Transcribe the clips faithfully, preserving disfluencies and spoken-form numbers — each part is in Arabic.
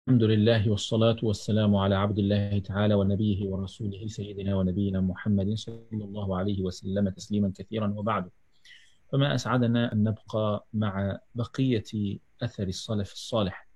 الحمد لله والصلاة والسلام على عبد الله تعالى ونبيه ورسوله سيدنا ونبينا محمد صلى الله عليه وسلم تسليما كثيرا وبعد. فما أسعدنا أن نبقى مع بقية أثر السلف الصالح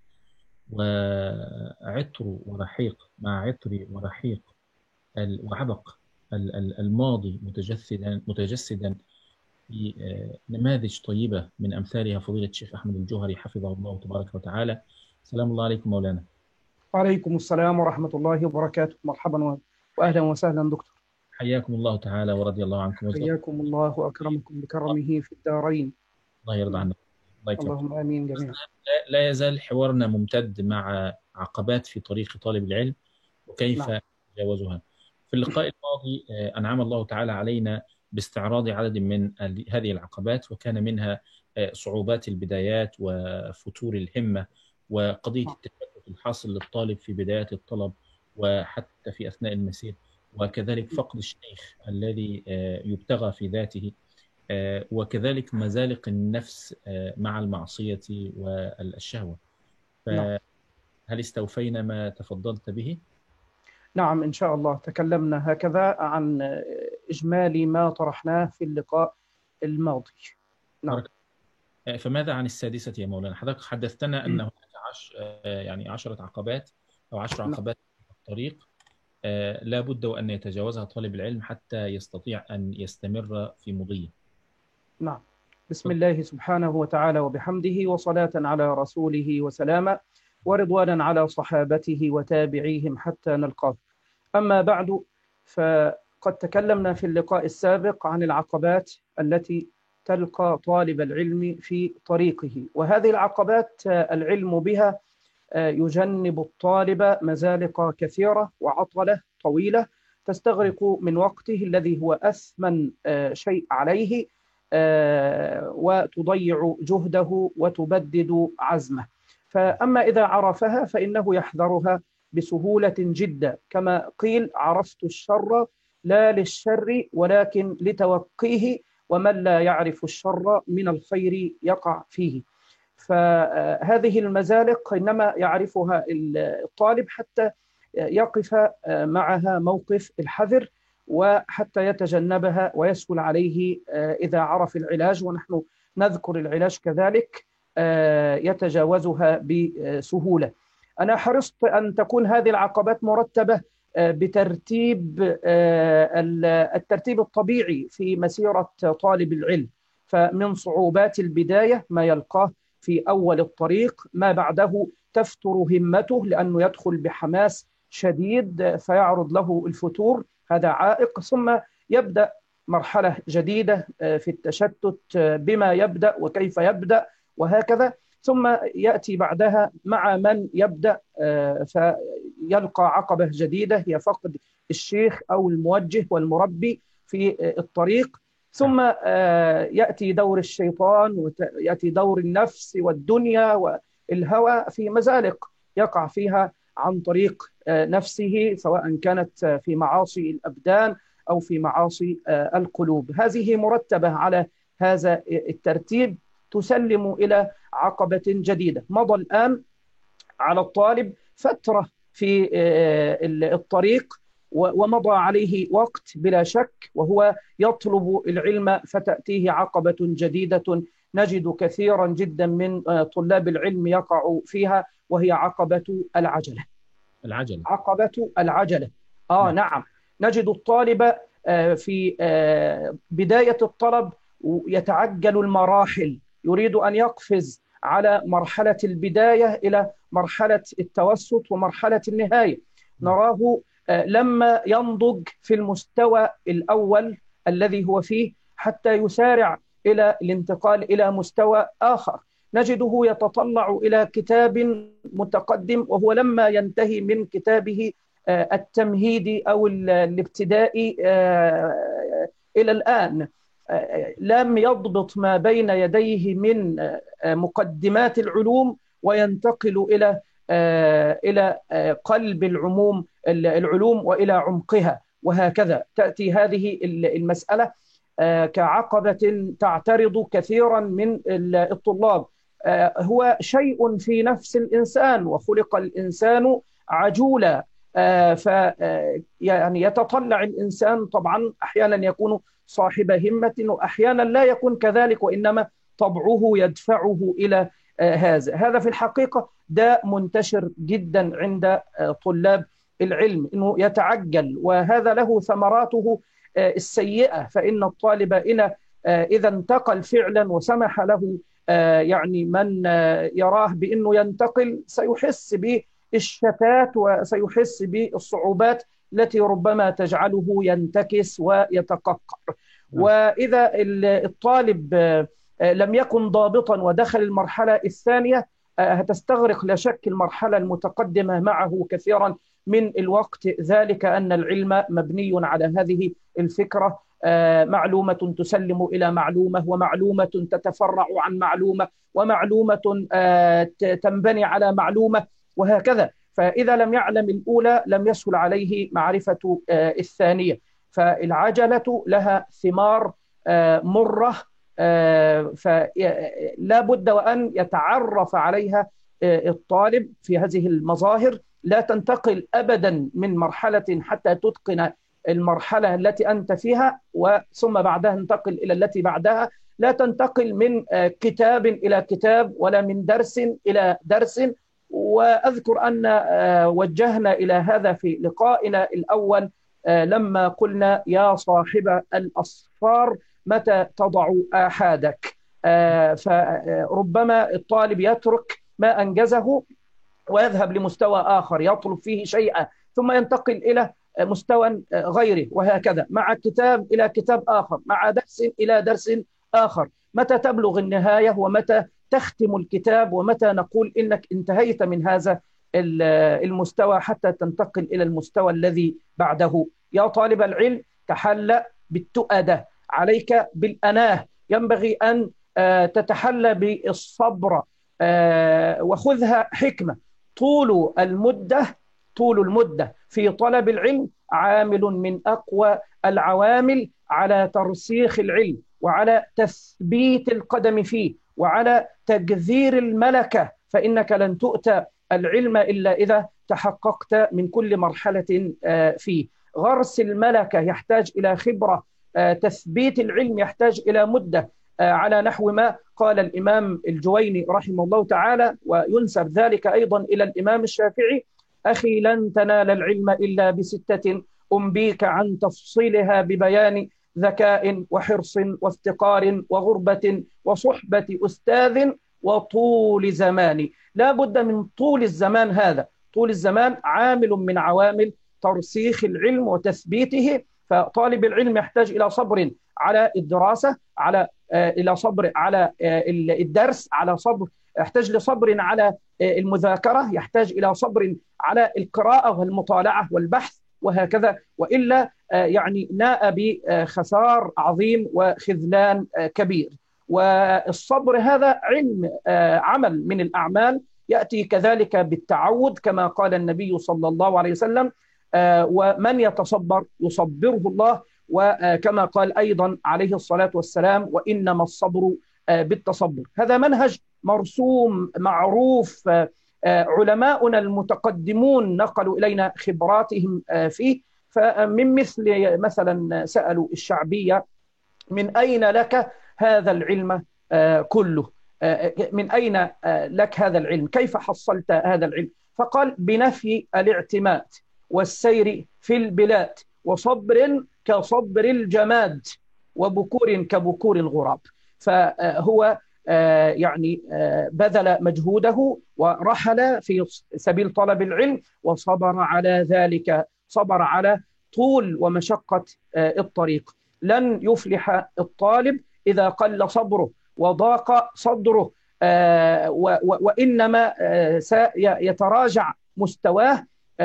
وعطر ورحيق مع عطر ورحيق ال- وعبق ال- ال- الماضي متجسدا متجسدا في آه، نماذج طيبة من أمثالها فضيلة الشيخ أحمد الجوهري حفظه الله تبارك وتعالى. سلام الله عليكم مولانا. وعليكم السلام ورحمة الله وبركاته. مرحبا و- وأهلا وسهلا دكتور. حياكم الله تعالى ورضي الله عنكم وجزاكم حياكم الله وأكرمكم الله. بكرمه في الدارين. الله يرضى نعم. عنك. الله يكرمك. اللهم آمين جميعا. لا لا يزال حوارنا ممتد مع عقبات في طريق طالب العلم وكيف نعم. نتجاوزها. في اللقاء الماضي آه، أنعم الله تعالى علينا باستعراض عدد من ال- هذه العقبات، وكان منها آه، صعوبات البدايات وفتور الهمة وقضية نعم. التشتت الحاصل للطالب في بدايات الطلب وحتى في أثناء المسير، وكذلك فقد الشيخ الذي آه، يبتغى في ذاته، آه، وكذلك مزالق النفس آه، مع المعصية والشهوة. نعم. فهل استوفينا ما تفضلت به؟ نعم إن شاء الله تكلمنا هكذا عن إجمالي ما طرحناه في اللقاء الماضي. نعم. بارك. آه، فماذا عن السادسة يا مولانا؟ حضرتك حدثتنا أن هناك عش... آه، يعني عشرة عقبات أو عشر نعم. عقبات في الطريق، آه، لا بد وأن يتجاوزها طالب العلم حتى يستطيع أن يستمر في مضيه. نعم. بسم الله سبحانه وتعالى وبحمده، وصلاة على رسوله وسلاما، ورضوانا على صحابته وتابعيهم حتى نلقاه. أما بعد، فقد تكلمنا في اللقاء السابق عن العقبات التي تلقى طالب العلم في طريقه، وهذه العقبات آه، العلم بها آه، يجنب الطالب مزالق كثيرة وعطلة طويلة تستغرق من وقته الذي هو أثمن آه، شيء عليه، آه، وتضيع جهده وتبدد عزمه. فأما إذا عرفها فإنه يحذرها بسهولة جدا، كما قيل: عرفت الشر لا للشر ولكن لتوقيه، ومن لا يعرف الشر من الخير يقع فيه. فهذه المزالق إنما يعرفها الطالب حتى يقف معها موقف الحذر، وحتى يتجنبها ويسهل عليه إذا عرف العلاج، ونحن نذكر العلاج كذلك، يتجاوزها بسهولة. أنا حرصت أن تكون هذه العقبات مرتبة بترتيب الترتيب الطبيعي في مسيرة طالب العلم. فمن صعوبات البداية ما يلقاه في أول الطريق، ما بعده تفتر همته لأنه يدخل بحماس شديد فيعرض له الفتور، هذا عائق. ثم يبدأ مرحلة جديدة في التشتت بما يبدأ وكيف يبدأ وهكذا. ثم يأتي بعدها مع من يبدأ فيلقى عقبة جديدة هي فقد الشيخ أو الموجه والمربي في الطريق. ثم يأتي دور الشيطان ويأتي دور النفس والدنيا والهوى في مزالق يقع فيها عن طريق نفسه، سواء كانت في معاصي الأبدان أو في معاصي القلوب. هذه مرتبة على هذا الترتيب تسلم إلى عقبة جديدة. مضى الآن على الطالب فترة في الطريق ومضى عليه وقت بلا شك، وهو يطلب العلم، فتأتيه عقبة جديدة نجد كثيرا جدا من طلاب العلم يقع فيها، وهي عقبة العجلة. العجلة. عقبة العجلة. آه نعم. نعم. نجد الطالب في بداية الطلب يتعجل المراحل، يريد أن يقفز على مرحلة البداية إلى مرحلة التوسط ومرحلة النهاية. نراه لما ينضج في المستوى الأول الذي هو فيه حتى يسارع إلى الانتقال إلى مستوى آخر، نجده يتطلع إلى كتاب متقدم، وهو لما ينتهي من كتابه التمهيدي أو الابتدائي إلى الآن لم يضبط ما بين يديه من مقدمات العلوم، وينتقل إلى إلى قلب العموم العلوم وإلى عمقها، وهكذا تأتي هذه المسألة كعقبة تعترض كثيرا من الطلاب هو شيء في نفس الإنسان، وخلق الإنسان عجولا. ف يعني يتطلع الإنسان طبعا أحيانا يكون صاحب همة، وأحيانا لا يكون كذلك، وإنما طبعه يدفعه إلى هذا. هذا في الحقيقة ده منتشر جدا عند طلاب العلم، أنه يتعجل، وهذا له ثمراته السيئة. فإن الطالب إن إذا انتقل فعلا وسمح له يعني من يراه بأنه ينتقل، سيحس بالشتات وسيحس بالصعوبات التي ربما تجعله ينتكس ويتقهقر. وإذا الطالب لم يكن ضابطا ودخل المرحلة الثانية، هتستغرق لا شك المرحلة المتقدمة معه كثيرا من الوقت، ذلك أن العلم مبني على هذه الفكرة: معلومة تسلم إلى معلومة، ومعلومة تتفرع عن معلومة، ومعلومة تنبني على معلومة، وهكذا. فإذا لم يعلم الأولى لم يسهل عليه معرفة الثانية. فالعجلة لها ثمار مرة، فلا بد وأن يتعرف عليها الطالب في هذه المظاهر. لا تنتقل أبدا من مرحلة حتى تتقن المرحلة التي أنت فيها، وثم بعدها انتقل إلى التي بعدها. لا تنتقل من كتاب إلى كتاب، ولا من درس إلى درس. وأذكر أن وجهنا إلى هذا في لقائنا الأول لما قلنا: يا صاحب الأصفار متى تضع آحادك؟ فربما الطالب يترك ما أنجزه ويذهب لمستوى آخر يطلب فيه شيئا، ثم ينتقل إلى مستوى غيره، وهكذا مع كتاب إلى كتاب آخر، مع درس إلى درس آخر. متى تبلغ النهاية؟ ومتى تختم الكتاب؟ ومتى نقول إنك انتهيت من هذا المستوى حتى تنتقل إلى المستوى الذي بعده؟ يا طالب العلم، تحلى بالتؤدة، عليك بالأناه، ينبغي أن تتحلى بالصبر، وخذها حكمة. طول المدة طول المدة في طلب العلم عامل من أقوى العوامل على ترسيخ العلم، وعلى تثبيت القدم فيه، وعلى تجذير الملكة. فإنك لن تؤتى العلم إلا إذا تحققت من كل مرحلة فيه. غرس الملكة يحتاج إلى خبرة، تثبيت العلم يحتاج إلى مدة، على نحو ما قال الإمام الجويني رحمه الله تعالى، وينسب ذلك أيضا إلى الإمام الشافعي: أخي لن تنال العلم إلا بستة، أنبيك عن تفصيلها ببيان ذكاء وحرص وافتقار وغربة وصحبة أستاذ وطول زمان. لا بد من طول الزمان. هذا طول الزمان عامل من عوامل ترسيخ العلم وتثبيته. فطالب العلم يحتاج إلى صبر على الدراسة، على إلى صبر على الدرس، على صبر يحتاج لصبر على المذاكرة، يحتاج إلى صبر على القراءة والمطالعة والبحث، وهكذا. وإلا يعني ناء بخسار عظيم وخذلان كبير. والصبر هذا علم، عمل من الأعمال، يأتي كذلك بالتعود، كما قال النبي صلى الله عليه وسلم: ومن يتصبر يصبره الله. وكما قال أيضا عليه الصلاة والسلام: وإنما الصبر بالتصبر. هذا منهج مرسوم معروف، علماؤنا المتقدمون نقلوا إلينا خبراتهم فيه. فمن مثل مثلا سألوا الشعبية: من أين لك هذا العلم كله؟ من أين لك هذا العلم؟ كيف حصلت هذا العلم؟ فقال: بنفي الاعتماد، والسير في البلاد، وصبر كصبر الجماد، وبكور كبكور الغراب. فهو يعني بذل مجهوده ورحل في سبيل طلب العلم، وصبر على ذلك، صبر على طول ومشقة الطريق. لن يفلح الطالب إذا قل صبره وضاق صدره، وإنما سيتراجع مستواه.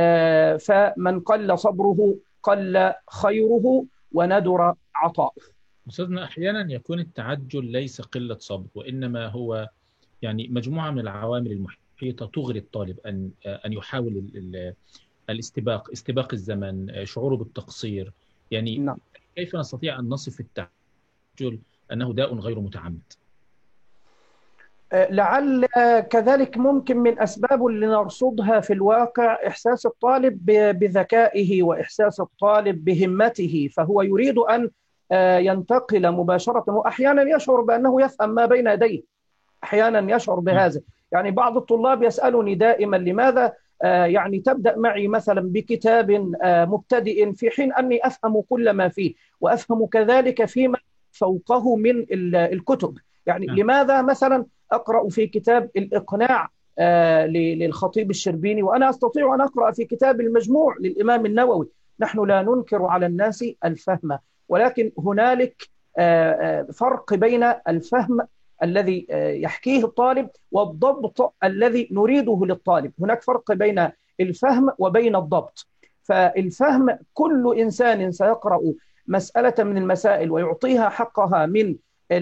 فمن قل صبره قل خيره وندر عطاؤه. أستاذنا، أحيانا يكون التعجل ليس قلة صبر، وإنما هو يعني مجموعة من العوامل المحيطة تغري الطالب أن أن يحاول الاستباق، استباق الزمن، شعوره بالتقصير. يعني نعم. كيف نستطيع أن نصف التعجل أنه داء غير متعمد؟ لعل كذلك ممكن من أسباب اللي نرصدها في الواقع إحساس الطالب ب- بذكائه، وإحساس الطالب بهمته، فهو يريد أن آه، ينتقل مباشرة، وأحيانا يشعر بأنه يفهم ما بين يديه، أحيانا يشعر نعم. بهذا. يعني بعض الطلاب يسألني دائما لماذا آه، يعني تبدأ معي مثلا بكتاب آه، مبتدئ في حين أني أفهم كل ما فيه، وأفهم كذلك فيما فوقه من ال- الكتب. يعني نعم. لماذا مثلا أقرأ في كتاب الإقناع آه، ل- للخطيب الشربيني وأنا أستطيع أن أقرأ في كتاب المجموع للإمام النووي؟ نحن لا ننكر على الناس الفهم، ولكن هنالك آه، آه، فرق بين الفهم الذي يحكيه الطالب والضبط الذي نريده للطالب. هناك فرق بين الفهم وبين الضبط. فالفهم، كل إنسان سيقرأ مسألة من المسائل ويعطيها حقها من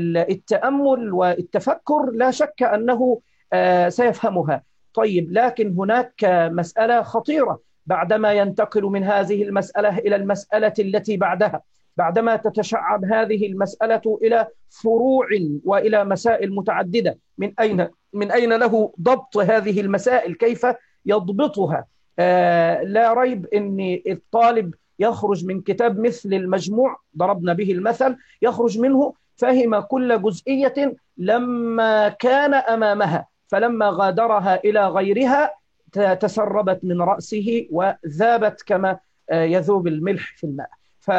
التأمل والتفكر لا شك أنه آه، سيفهمها. طيب، لكن هناك مسألة خطيرة بعدما ينتقل من هذه المسألة إلى المسألة التي بعدها، بعدما تتشعب هذه المسألة إلى فروع وإلى مسائل متعددة، من أين من أين له ضبط هذه المسائل؟ كيف يضبطها؟ آه لا ريب أن الطالب يخرج من كتاب مثل المجموع، ضربنا به المثل، يخرج منه فهم كل جزئية لما كان أمامها، فلما غادرها إلى غيرها تسربت من رأسه وذابت كما يذوب الملح في الماء.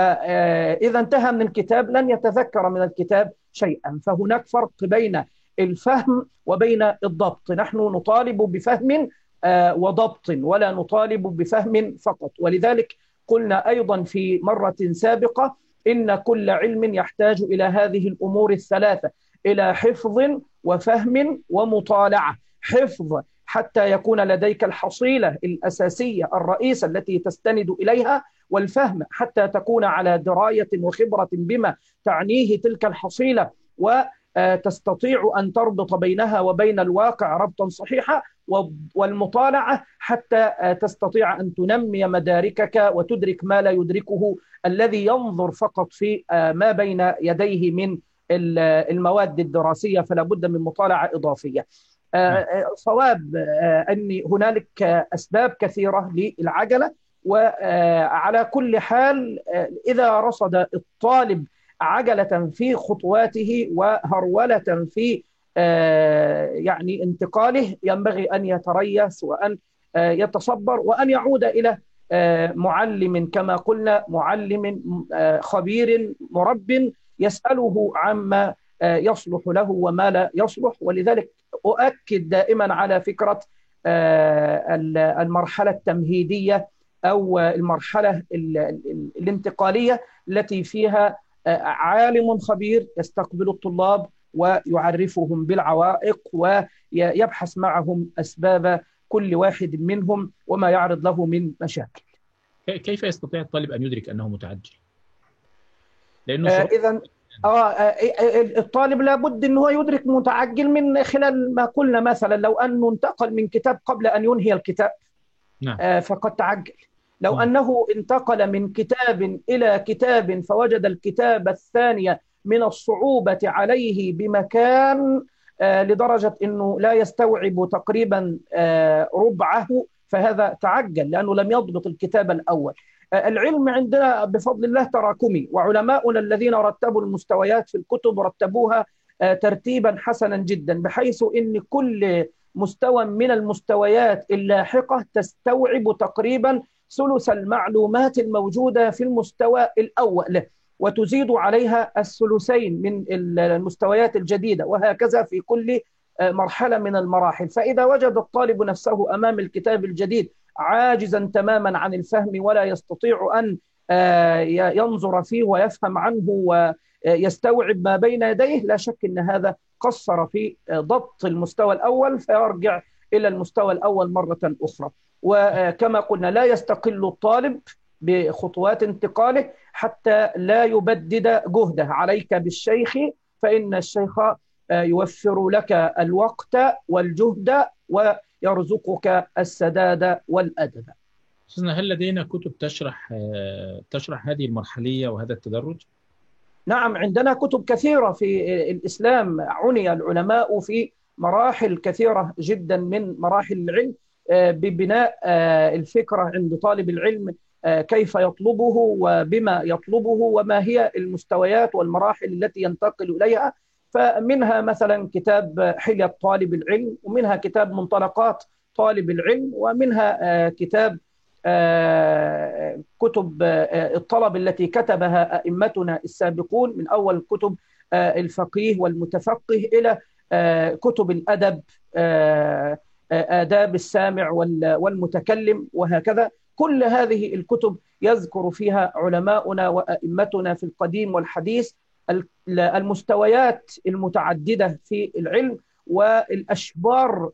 فإذا انتهى من الكتاب لن يتذكر من الكتاب شيئا. فهناك فرق بين الفهم وبين الضبط. نحن نطالب بفهم وضبط ولا نطالب بفهم فقط. ولذلك قلنا أيضا في مرة سابقة إن كل علم يحتاج إلى هذه الأمور الثلاثة، إلى حفظ وفهم ومطالعة. حفظ حتى يكون لديك الحصيلة الأساسية الرئيسة التي تستند إليها، والفهم حتى تكون على دراية وخبرة بما تعنيه تلك الحصيلة، وتستطيع أن تربط بينها وبين الواقع ربطا صحيحا، والمطالعة حتى تستطيع أن تنمي مداركك وتدرك ما لا يدركه الذي ينظر فقط في ما بين يديه من المواد الدراسية، فلا بد من مطالعة إضافية. صواب أن هنالك أسباب كثيرة للعجلة، وعلى كل حال إذا رصد الطالب عجلة في خطواته وهرولة في يعني انتقاله، ينبغي أن يتريث وأن يتصبر وأن يعود إلى معلم، كما قلنا، معلم خبير مرب يسأله عما يصلح له وما لا يصلح. ولذلك أؤكد دائما على فكرة المرحلة التمهيدية أو المرحلة الانتقالية التي فيها عالم خبير يستقبل الطلاب ويعرفهم بالعوائق ويبحث معهم أسباب كل واحد منهم وما يعرض له من مشاكل. كيف يستطيع الطالب أن يدرك أنه متعجل؟ لأنه آه إذا آه الطالب لابد أنه يدرك متعجل من خلال ما قلنا. مثلا لو أنه انتقل من كتاب قبل أن ينهي الكتاب، نعم. آه فقد تعجل. لو نعم. أنه انتقل من كتاب إلى كتاب فوجد الكتاب الثاني من الصعوبة عليه بمكان آه لدرجة أنه لا يستوعب تقريبا آه ربعه، فهذا تعجل لأنه لم يضبط الكتاب الأول. آه العلم عندنا بفضل الله تراكمي، وعلماؤنا الذين رتبوا المستويات في الكتب رتبوها آه ترتيبا حسنا جدا، بحيث أن كل مستوى من المستويات اللاحقة تستوعب تقريبا ثلث المعلومات الموجودة في المستوى الأول، وتزيد عليها الثلثين من المستويات الجديدة، وهكذا في كل مرحلة من المراحل. فإذا وجد الطالب نفسه أمام الكتاب الجديد عاجزا تماما عن الفهم ولا يستطيع أن ينظر فيه ويفهم عنه ويستوعب ما بين يديه، لا شك أن هذا قصر في ضبط المستوى الأول، فيرجع إلى المستوى الأول مرة أخرى. وكما قلنا لا يستقل الطالب بخطوات انتقاله حتى لا يبدد جهده. عليك بالشيخ فإن الشيخ يوفر لك الوقت والجهد ويرزقك السداد والأدب. أستاذنا، هل لدينا كتب تشرح تشرح هذه المرحلية وهذا التدرج؟ نعم، عندنا كتب كثيرة في الإسلام. عني العلماء في مراحل كثيرة جدا من مراحل العلم ببناء الفكرة عند طالب العلم، كيف يطلبه وبما يطلبه وما هي المستويات والمراحل التي ينتقل إليها. فمنها مثلا كتاب حلية طالب العلم، ومنها كتاب منطلقات طالب العلم، ومنها كتاب كتب الطلب التي كتبها أئمتنا السابقون، من أول كتب الفقيه والمتفقه إلى كتب الأدب، آداب السامع والمتكلم، وهكذا. كل هذه الكتب يذكر فيها علماؤنا وأئمتنا في القديم والحديث المستويات المتعددة في العلم والأشبار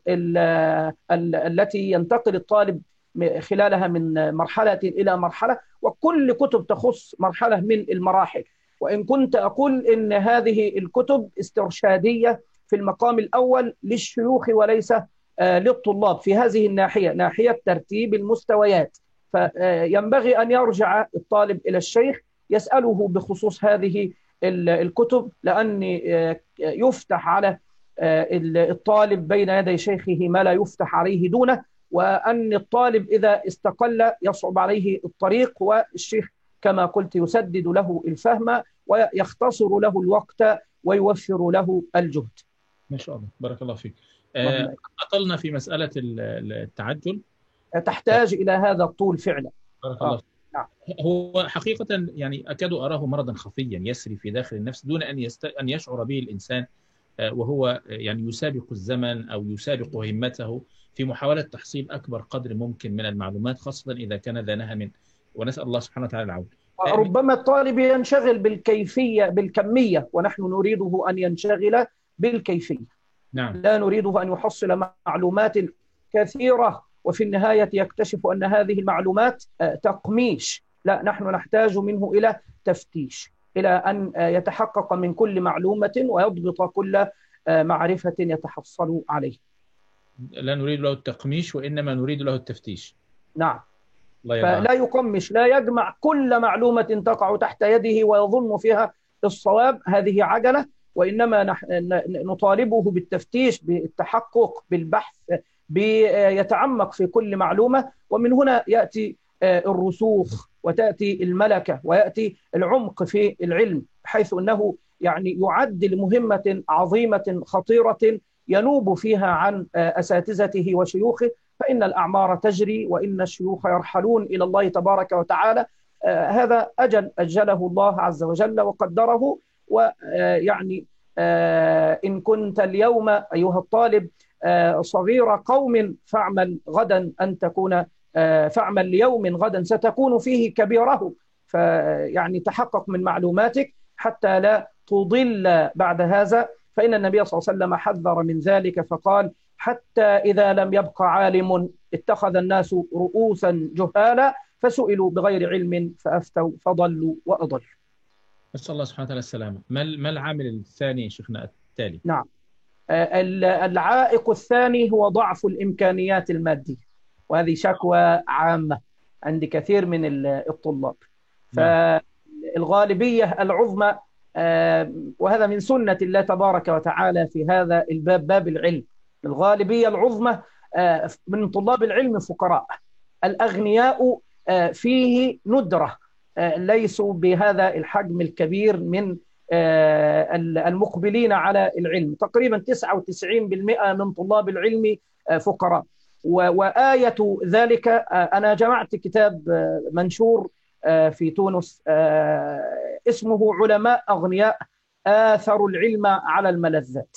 التي ينتقل الطالب خلالها من مرحلة إلى مرحلة، وكل كتب تخص مرحلة من المراحل. وإن كنت أقول إن هذه الكتب استرشادية في المقام الأول للشيوخ وليس للطلاب في هذه الناحية، ناحية ترتيب المستويات. فينبغي أن يرجع الطالب إلى الشيخ يسأله بخصوص هذه الكتب، لأن يفتح على الطالب بين يدي شيخه ما لا يفتح عليه دونه، وأن الطالب إذا استقل يصعب عليه الطريق، والشيخ كما قلت يسدد له الفهم ويختصر له الوقت ويوفر له الجهد. ما شاء الله، بارك الله فيك. أطلنا في مسألة التعجل، تحتاج إلى هذا الطول فعلا. بارك الله فيك. نعم. هو حقيقة يعني أكاد أراه مرضا خفيا يسري في داخل النفس دون أن يست... أن يشعر به الإنسان، وهو يعني يسابق الزمن أو يسابق همته في محاولة تحصيل أكبر قدر ممكن من المعلومات، خاصة إذا كان ذا نهم، ونسأل الله سبحانه وتعالى العون. ربما الطالب ينشغل بالكيفية بالكمية، ونحن نريده أن ينشغل بالكيفية. نعم. لا نريده أن يحصل معلومات كثيرة وفي النهاية يكتشف أن هذه المعلومات تقميش. لا، نحن نحتاج منه إلى تفتيش، إلى أن يتحقق من كل معلومة ويضبط كل معرفة يتحصل عليه. لا نريد له التقميش، وإنما نريد له التفتيش. نعم. فلا يقمش، لا يجمع كل معلومة تقع تحت يده ويظن فيها الصواب، هذه عجلة، وإنما نطالبه بالتفتيش، بالتحقق، بالبحث، بيتعمق في كل معلومة. ومن هنا يأتي الرسوخ وتأتي الملكة ويأتي العمق في العلم، بحيث أنه يعني يعد لمهمة عظيمة خطيرة ينوب فيها عن أساتذته وشيوخه، فإن الأعمار تجري وإن الشيوخ يرحلون إلى الله تبارك وتعالى. هذا أجل أجله الله عز وجل وقدره. ويعني إن كنت اليوم أيها الطالب صغير قوم فاعمل غدا أن تكون فاعمل ليوم غدا ستكون فيه كبيره. فيعني تحقق من معلوماتك حتى لا تضل بعد هذا، فإن النبي صلى الله عليه وسلم حذر من ذلك فقال: حتى إذا لم يبق عالم اتخذ الناس رؤوسا جهالا فسئلوا بغير علم فأفتوا فضلوا وأضلوا. نسأل الله سبحانه وتعالى السلامة. ما ما العامل الثاني شيخنا التالي؟ نعم، العائق الثاني هو ضعف الإمكانيات المادية، وهذه شكوى عامة عند كثير من الطلاب. فالغالبية العظمى، وهذا من سنة الله تبارك وتعالى في هذا الباب، باب العلم، الغالبية العظمى من طلاب العلم فقراء. الأغنياء فيه ندرة، ليسوا بهذا الحجم الكبير من المقبلين على العلم. تقريبا تسعة وتسعين بالمئة من طلاب العلم فقراء. وآية ذلك أنا جمعت كتاب منشور في تونس اسمه علماء أغنياء آثروا العلم على الملذات.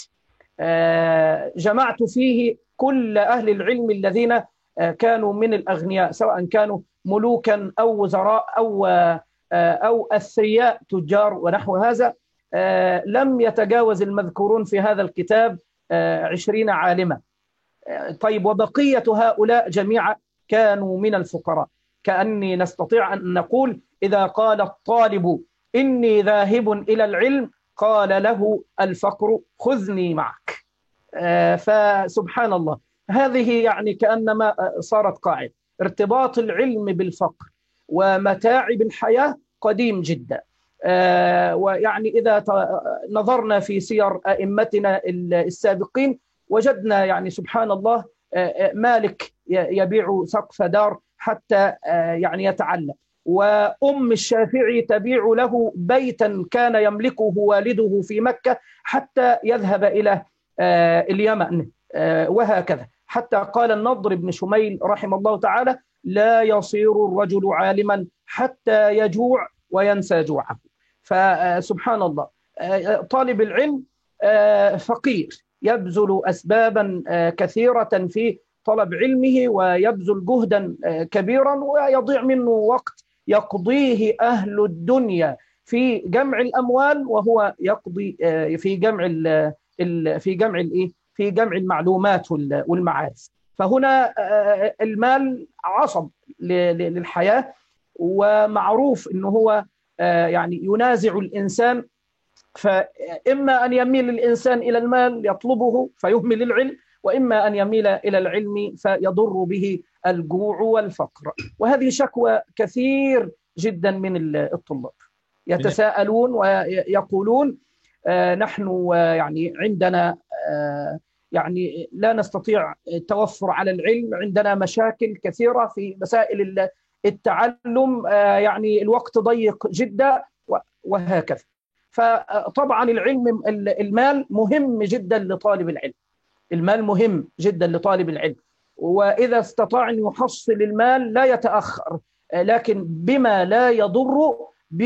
جمعت فيه كل أهل العلم الذين كانوا من الأغنياء، سواء كانوا ملوكا أو وزراء أو أو أثرياء تجار ونحو هذا. لم يتجاوز المذكورون في هذا الكتاب عشرين عالما. طيب، وبقية هؤلاء جميعا كانوا من الفقراء. كأني نستطيع أن نقول إذا قال الطالب إني ذاهب إلى العلم قال له الفقر خذني معك. فسبحان الله، هذه يعني كأنما صارت قاعدة. ارتباط العلم بالفقر ومتاعب الحياة قديم جدا. ويعني إذا نظرنا في سير أئمتنا السابقين وجدنا يعني سبحان الله مالك يبيع سقف دار حتى يعني يتعلم، وأم الشافعي تبيع له بيتا كان يملكه والده في مكة حتى يذهب إلى اليمن، وهكذا. حتى قال النضر بن شميل رحمه الله تعالى: لا يصير الرجل عالما حتى يجوع وينسى جوعه. فسبحان الله طالب العلم فقير يبذل أسبابا كثيرة في طلب علمه ويبذل جهدا كبيرا، ويضيع منه وقت يقضيه أهل الدنيا في جمع الأموال، وهو يقضي في جمع في جمع الايه في جمع المعلومات والمعارف. فهنا المال عصب للحياة، ومعروف انه هو يعني ينازع الإنسان، فإما أن يميل الإنسان إلى المال يطلبه فيهمل العلم، وإما أن يميل إلى العلم فيضر به الجوع والفقر. وهذه شكوى كثير جدا من الطلاب، يتساءلون ويقولون نحن يعني عندنا يعني لا نستطيع التوفر على العلم، عندنا مشاكل كثيرة في مسائل التعلم، يعني الوقت ضيق جدا وهكذا. فطبعا العلم المال مهم جدا لطالب العلم، المال مهم جدا لطالب العلم، وإذا استطاع أن يحصل المال لا يتأخر، لكن بما لا يضر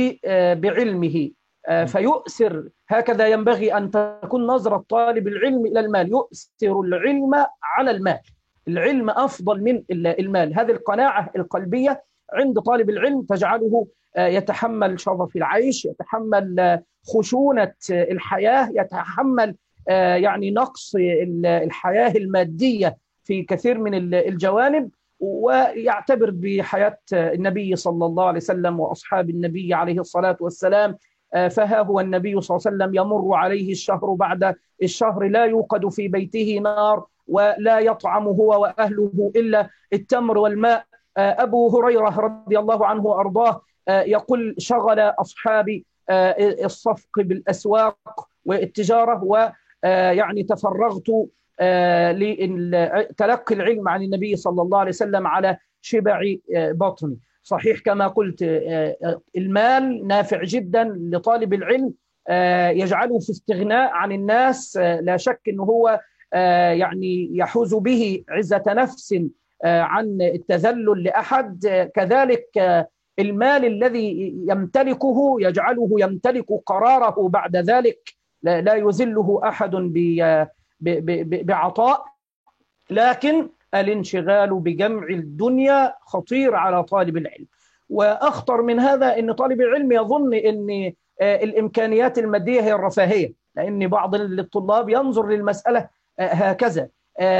بعلمه فيؤثر. هكذا ينبغي أن تكون نظرة طالب العلم إلى المال، يؤثر العلم على المال، العلم أفضل من المال. هذه القناعة القلبية عند طالب العلم تجعله يتحمل شظف العيش، يتحمل خشونة الحياة، يتحمل يعني نقص الحياة المادية في كثير من الجوانب، ويعتبر بحياة النبي صلى الله عليه وسلم وأصحاب النبي عليه الصلاة والسلام. فها هو النبي صلى الله عليه وسلم يمر عليه الشهر بعد الشهر لا يوقد في بيته نار ولا يطعم هو وأهله إلا التمر والماء. أبو هريرة رضي الله عنه وأرضاه يقول: شغل أصحابي الصفق بالأسواق والتجارة، ويعني تفرغت لتلقي العلم عن النبي صلى الله عليه وسلم على شبع بطني. صحيح كما قلت المال نافع جدا لطالب العلم، يجعله في استغناء عن الناس، لا شك أنه هو يعني يحوز به عزة نفس عن التذلل لأحد. كذلك المال الذي يمتلكه يجعله يمتلك قراره بعد ذلك، لا يذله أحد بعطاء، لكن الانشغال بجمع الدنيا خطير على طالب العلم. وأخطر من هذا أن طالب العلم يظن أن الإمكانيات المادية هي الرفاهية، لأن بعض الطلاب ينظر للمسألة هكذا،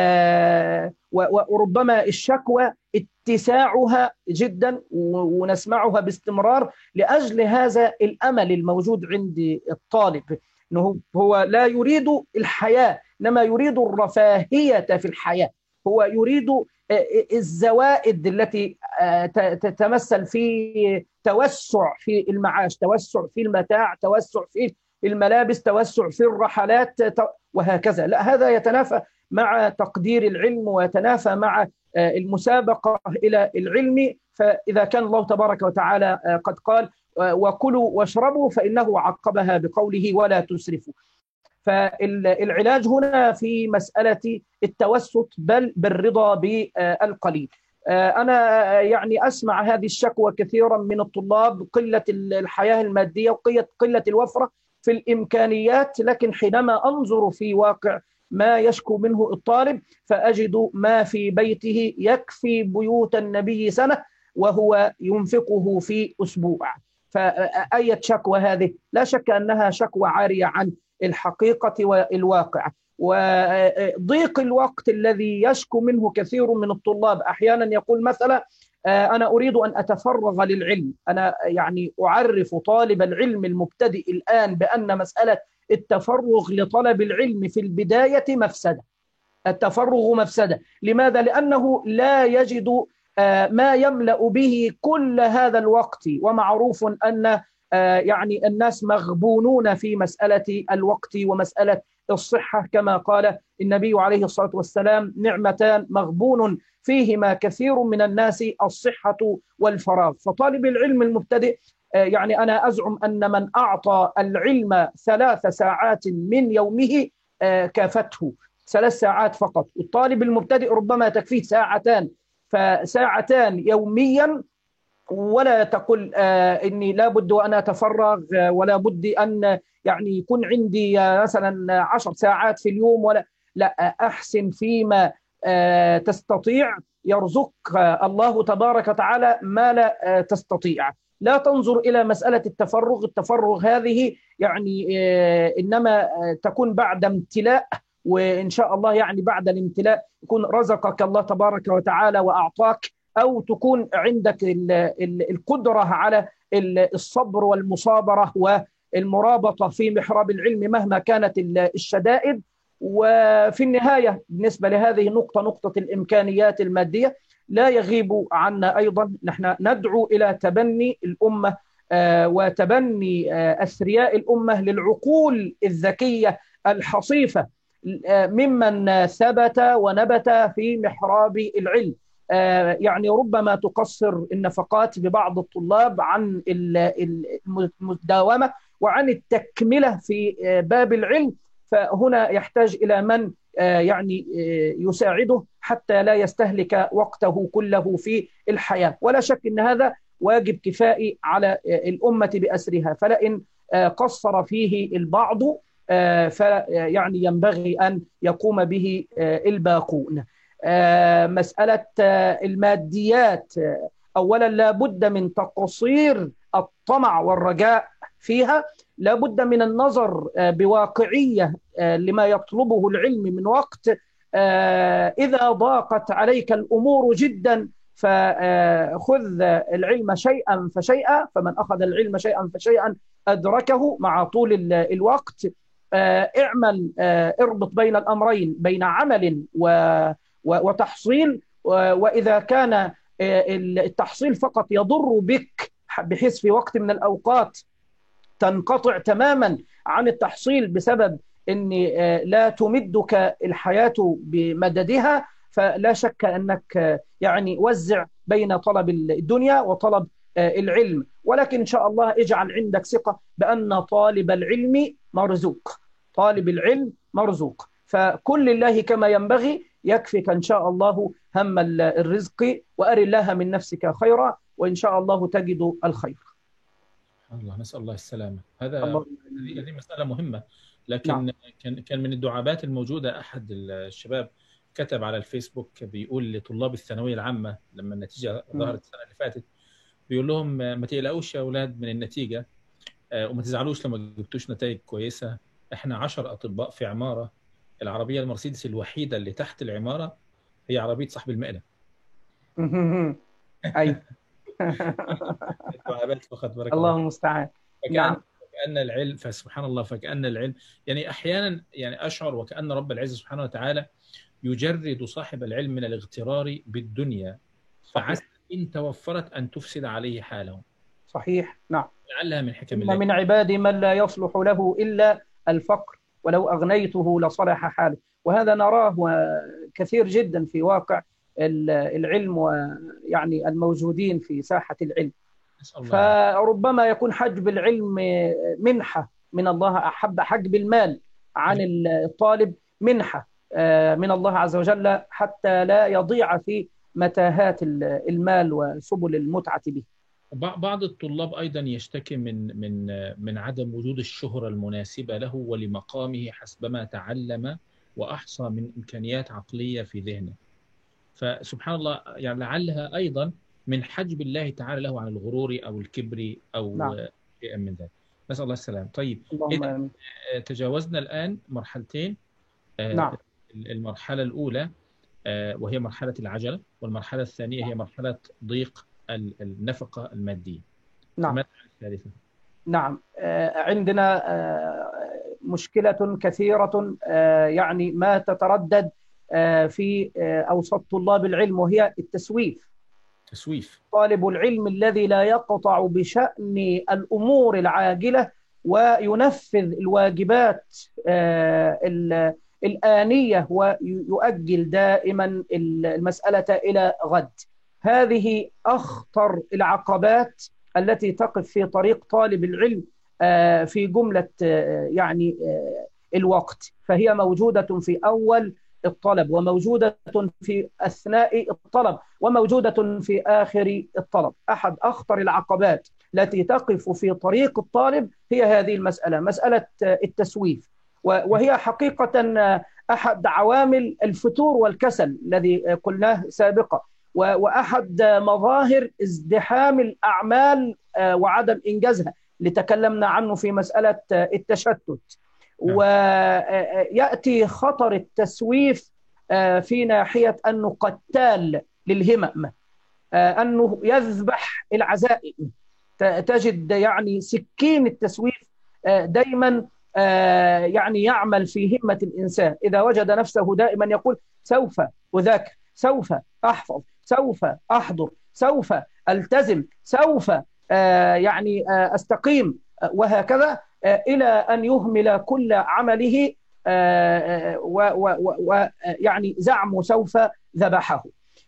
وربما الشكوى اتساعها جدا ونسمعها باستمرار لأجل هذا الأمل الموجود عند الطالب، أنه هو لا يريد الحياة إنما يريد الرفاهية في الحياة، هو يريد الزوائد التي تتمثل في توسع في المعاش، توسع في المتاع، توسع في الملابس، توسع في الرحلات وهكذا. لا، هذا يتنافى مع تقدير العلم ويتنافى مع المسابقة إلى العلم. فإذا كان الله تبارك وتعالى قد قال: وكلوا واشربوا، فإنه عقبها بقوله: ولا تسرفوا. فالعلاج هنا في مسألة التوسط بل بالرضا بالقليل. أنا يعني أسمع هذه الشكوى كثيرا من الطلاب، قلة الحياة المادية وقلة الوفرة في الإمكانيات، لكن حينما أنظر في واقع ما يشكو منه الطالب فأجد ما في بيته يكفي بيوت النبي سنة وهو ينفقه في أسبوع. فأية شكوى هذه؟ لا شك أنها شكوى عارية عن الحقيقة والواقع. وضيق الوقت الذي يشكو منه كثير من الطلاب، أحيانا يقول مثلا: أنا أريد أن أتفرغ للعلم. أنا يعني أعرف طالب العلم المبتدئ الآن بأن مسألة التفرغ لطلب العلم في البداية مفسدة. التفرغ مفسدة. لماذا؟ لأنه لا يجد ما يملأ به كل هذا الوقت، ومعروف أن يعني الناس مغبونون في مسألة الوقت ومسألة الصحة، كما قال النبي عليه الصلاة والسلام: نعمتان مغبون فيهما كثير من الناس، الصحة والفراغ. فطالب العلم المبتدئ يعني أنا أزعم أن من أعطى العلم ثلاث ساعات من يومه كافته، ثلاث ساعات فقط. الطالب المبتدئ ربما تكفيه ساعتان، فساعتان يوميا. ولا تقل آه إني لا بد أن أتفرغ، آه ولا بد أن يعني يكون عندي آه مثلا عشر ساعات في اليوم، ولا لا، أحسن فيما آه تستطيع. يرزق آه الله تبارك وتعالى ما لا آه تستطيع. لا تنظر إلى مسألة التفرغ. التفرغ هذه يعني آه إنما آه تكون بعد امتلاء، وإن شاء الله يعني بعد الامتلاء يكون رزقك الله تبارك وتعالى وأعطاك، أو تكون عندك القدرة على الصبر والمصابرة والمرابطة في محراب العلم مهما كانت الشدائد. وفي النهاية بالنسبة لهذه النقطة، نقطة الإمكانيات المادية، لا يغيب عنا أيضا نحن ندعو إلى تبني الأمة وتبني أثرياء الأمة للعقول الذكية الحصيفة ممن ثبت ونبت في محراب العلم. يعني ربما تقصر النفقات ببعض الطلاب عن المداومة وعن التكملة في باب العلم، فهنا يحتاج إلى من يعني يساعده حتى لا يستهلك وقته كله في الحياة. ولا شك أن هذا واجب كفائي على الأمة بأسرها، فلئن قصر فيه البعض فيعني ينبغي أن يقوم به الباقون. مسألة الماديات، أولا لا بد من تقصير الطمع والرجاء فيها، لا بد من النظر بواقعية لما يطلبه العلم من وقت. إذا ضاقت عليك الأمور جدا فخذ العلم شيئا فشيئا، فمن أخذ العلم شيئا فشيئا أدركه مع طول الوقت. اعمل، اربط بين الأمرين، بين عمل وتحصيل. وإذا كان التحصيل فقط يضر بك بحيث في وقت من الأوقات تنقطع تماما عن التحصيل بسبب أن لا تمدك الحياة بمددها، فلا شك أنك يعني وزع بين طلب الدنيا وطلب العلم. ولكن إن شاء الله اجعل عندك ثقة بأن طالب العلم مرزوق، طالب العلم مرزوق، فكل لله كما ينبغي، يكفيك إن شاء الله هم الرزق، وأر الله من نفسك خيرا، وإن شاء الله تجد الخير. الله، نسأل الله السلامة. هذا الله. هذه مسألة مهمة، لكن نعم. كان كان من الدعابات الموجودة أحد الشباب كتب على الفيسبوك بيقول لطلاب الثانوية العامة لما النتيجة ظهرت السنة اللي فاتت، بيقول لهم ما تقلقوش يا أولاد من النتيجة، وما تزعلوش لما جبتوش نتائج كويسة. احنا عشر أطباء في عمارة، العربية المرسيدس الوحيدة اللي تحت العمارة هي عربية صاحب المقلة. أي الدعابات فقط، بارك الله الله. المستعان. فكأن نعم. فكأن العلم، فسبحان الله، فكأن العلم يعني أحيانا يعني أشعر وكأن رب العزة سبحانه وتعالى يجرد صاحب العلم من الاغترار بالدنيا، فعسى إن توفرت أن تفسد عليه حاله. صحيح. نعم. لعلها من حكم إن الله. من عبادي من لا يصلح له إلا الفقر، ولو أغنيته لصلح حاله. وهذا نراه كثير جدا في واقع العلم ويعني الموجودين في ساحة العلم. فربما يكون حجب العلم منحة من الله، أحب حجب المال عن الطالب منحة من الله عز وجل، حتى لا يضيع في متاهات المال وسبل المتعة به. بعض الطلاب أيضا يشتكي من من من عدم وجود الشهرة المناسبة له ولمقامه حسبما تعلم وأحصى من إمكانيات عقلية في ذهنه. فسبحان الله، يعني لعلها أيضا من حجب الله تعالى له عن الغرور أو الكبر أو نعم. شيئا من ذلك. نسأل الله السلام. طيب، اللهم تجاوزنا الآن مرحلتين. نعم. المرحلة الأولى وهي مرحلة العجلة، والمرحلة الثانية هي مرحلة ضيق النفقة المادية. نعم. الثالثة؟ نعم. عندنا مشكلة كثيرة يعني ما تتردد في أوسط طلاب العلم، وهي التسويف. تسويف. طالب العلم الذي لا يقطع بشأن الأمور العاجلة وينفذ الواجبات الآنية ويؤجل دائما المسألة إلى غد. هذه أخطر العقبات التي تقف في طريق طالب العلم في جملة يعني الوقت، فهي موجودة في أول الطلب، وموجودة في أثناء الطلب، وموجودة في آخر الطلب. أحد أخطر العقبات التي تقف في طريق الطالب هي هذه المسألة، مسألة التسويف، وهي حقيقة أحد عوامل الفتور والكسل الذي قلناه سابقا، وأحد مظاهر ازدحام الأعمال وعدم إنجازها اللي تكلمنا عنه في مسألة التشتت. ويأتي خطر التسويف في ناحية أنه قتال للهمم، أنه يذبح العزائم. تجد يعني سكين التسويف دائما يعني يعمل في همة الإنسان، إذا وجد نفسه دائما يقول سوف أذاكر، سوف أحفظ، سوف أحضر، سوف ألتزم، سوف يعني أستقيم، وهكذا إلى أن يهمل كل عمله ويعني زعم سوف ذبحه،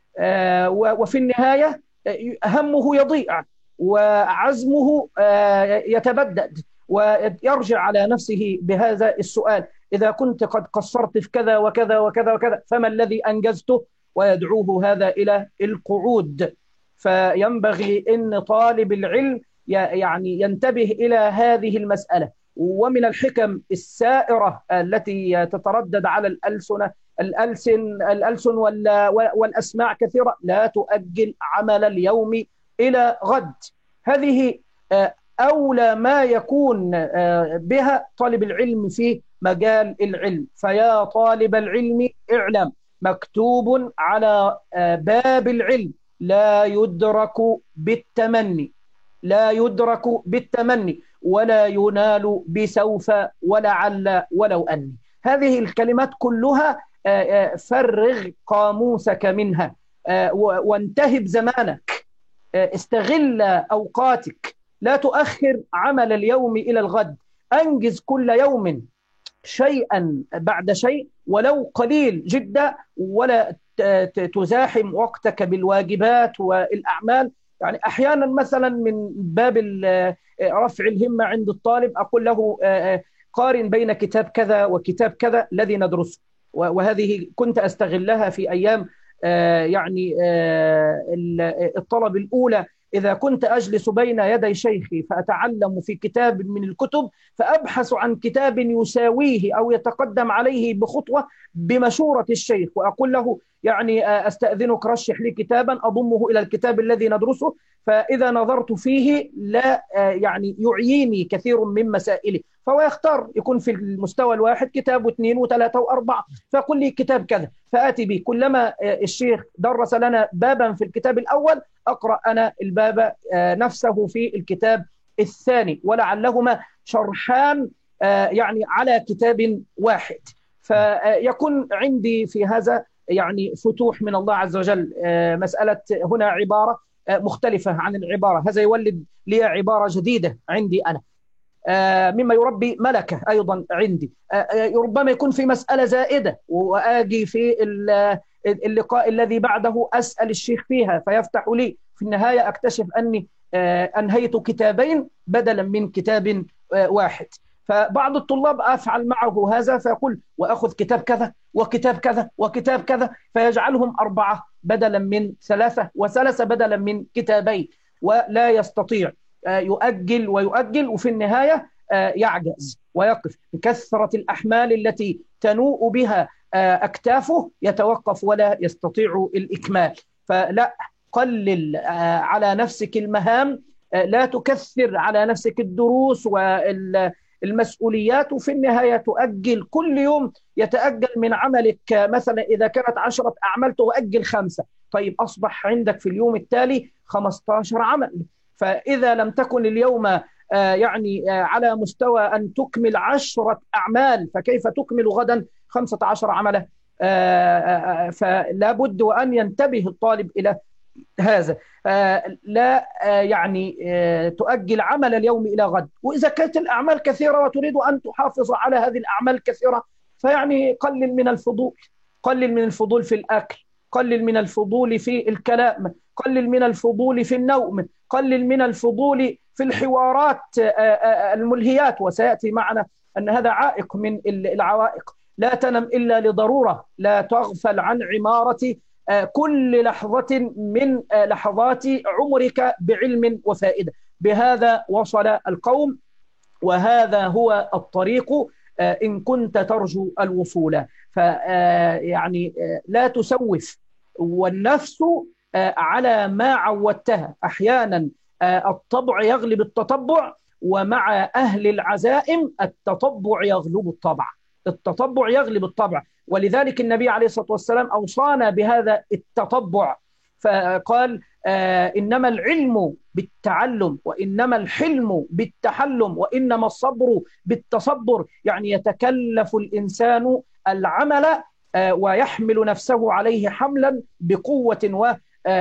وفي النهاية همه يضيع وعزمه يتبدد، ويرجع على نفسه بهذا السؤال: إذا كنت قد قصرت في كذا وكذا وكذا وكذا فما الذي أنجزته؟ ويدعوه هذا إلى القعود. فينبغي أن طالب العلم يعني ينتبه إلى هذه المسألة. ومن الحكم السائرة التي تتردد على الألسنة الألسن الألسن والأسماع كثيرة: لا تؤجل عمل اليوم إلى غد. هذه أولى ما يكون بها طالب العلم في مجال العلم. فيا طالب العلم اعلم: مكتوب على باب العلم لا يدرك بالتمني، لا يدرك بالتمني ولا ينال بسوف ولعل ولو أني. هذه الكلمات كلها فرغ قاموسك منها، وانتهب زمانك، استغل أوقاتك، لا تؤخر عمل اليوم إلى الغد. أنجز كل يوم شيئا بعد شيء ولو قليل جدا، ولا تزاحم وقتك بالواجبات والأعمال. يعني أحيانا مثلا من باب رفع الهمة عند الطالب أقول له قارن بين كتاب كذا وكتاب كذا الذي ندرسه، وهذه كنت أستغلها في أيام يعني الطلب الأولى. إذا كنت أجلس بين يدي شيخي فأتعلم في كتاب من الكتب، فأبحث عن كتاب يساويه أو يتقدم عليه بخطوة بمشورة الشيخ، وأقول له يعني أستأذنك رشح لي كتابا أضمه إلى الكتاب الذي ندرسه، فإذا نظرت فيه لا يعني يعييني كثير من مسائله، فهو يختار يكون في المستوى الواحد كتاب واثنين وثلاثة وأربعة، فقل لي كتاب كذا فآتي به. كلما الشيخ درس لنا بابا في الكتاب الأول أقرأ أنا الباب نفسه في الكتاب الثاني، ولعلهما شرحان يعني على كتاب واحد، فيكون عندي في هذا يعني فتوح من الله عز وجل. مسألة هنا عبارة مختلفة عن العبارة، هذا يولد لي عبارة جديدة عندي أنا، مما يربي ملكة أيضا عندي. ربما يكون في مسألة زائدة وآجي في اللقاء الذي بعده أسأل الشيخ فيها فيفتح لي، في النهاية أكتشف أني أنهيت كتابين بدلا من كتاب واحد. فبعض الطلاب أفعل معه هذا فيقول وأخذ كتاب كذا وكتاب كذا وكتاب كذا، فيجعلهم أربعة بدلا من ثلاثة، وثلاثة بدلا من كتابين، ولا يستطيع، يؤجل ويؤجل، وفي النهاية يعجز ويقف بكثرة الأحمال التي تنوء بها أكتافه، يتوقف ولا يستطيع الإكمال. فلا، قلل على نفسك المهام، لا تكثر على نفسك الدروس والمسؤوليات، وفي النهاية تؤجل كل يوم. يتأجل من عملك مثلا إذا كانت عشرة أعمال تؤجل خمسة، طيب أصبح عندك في اليوم التالي خمسة عشر عمل. فإذا لم تكن اليوم يعني على مستوى أن تكمل عشرة أعمال، فكيف تكمل غدا خمسة عشر عملا؟ فلا بد وأن ينتبه الطالب إلى هذا. لا يعني تؤجل عمل اليوم إلى غد. وإذا كانت الأعمال كثيرة وتريد أن تحافظ على هذه الأعمال الكثيرة، فيعني قلل من الفضول، قلل من الفضول في الأكل، قلل من الفضول في الكلام، قلل من الفضول في النوم، قلل من الفضول في الحوارات الملهيات. وسيأتي معنا أن هذا عائق من العوائق. لا تنم إلا لضرورة، لا تغفل عن عمارة كل لحظة من لحظات عمرك بعلم وفائدة. بهذا وصل القوم، وهذا هو الطريق إن كنت ترجو الوصول. فيعني لا تسوف، والنفس على ما عودتها. أحيانا الطبع يغلب التطبع، ومع أهل العزائم التطبع يغلب الطبع، التطبع يغلب الطبع. ولذلك النبي عليه الصلاة والسلام أوصانا بهذا التطبع، فقال إنما العلم بالتعلم، وإنما الحلم بالتحلم، وإنما الصبر بالتصبر. يعني يتكلف الإنسان العمل ويحمل نفسه عليه حملا بقوة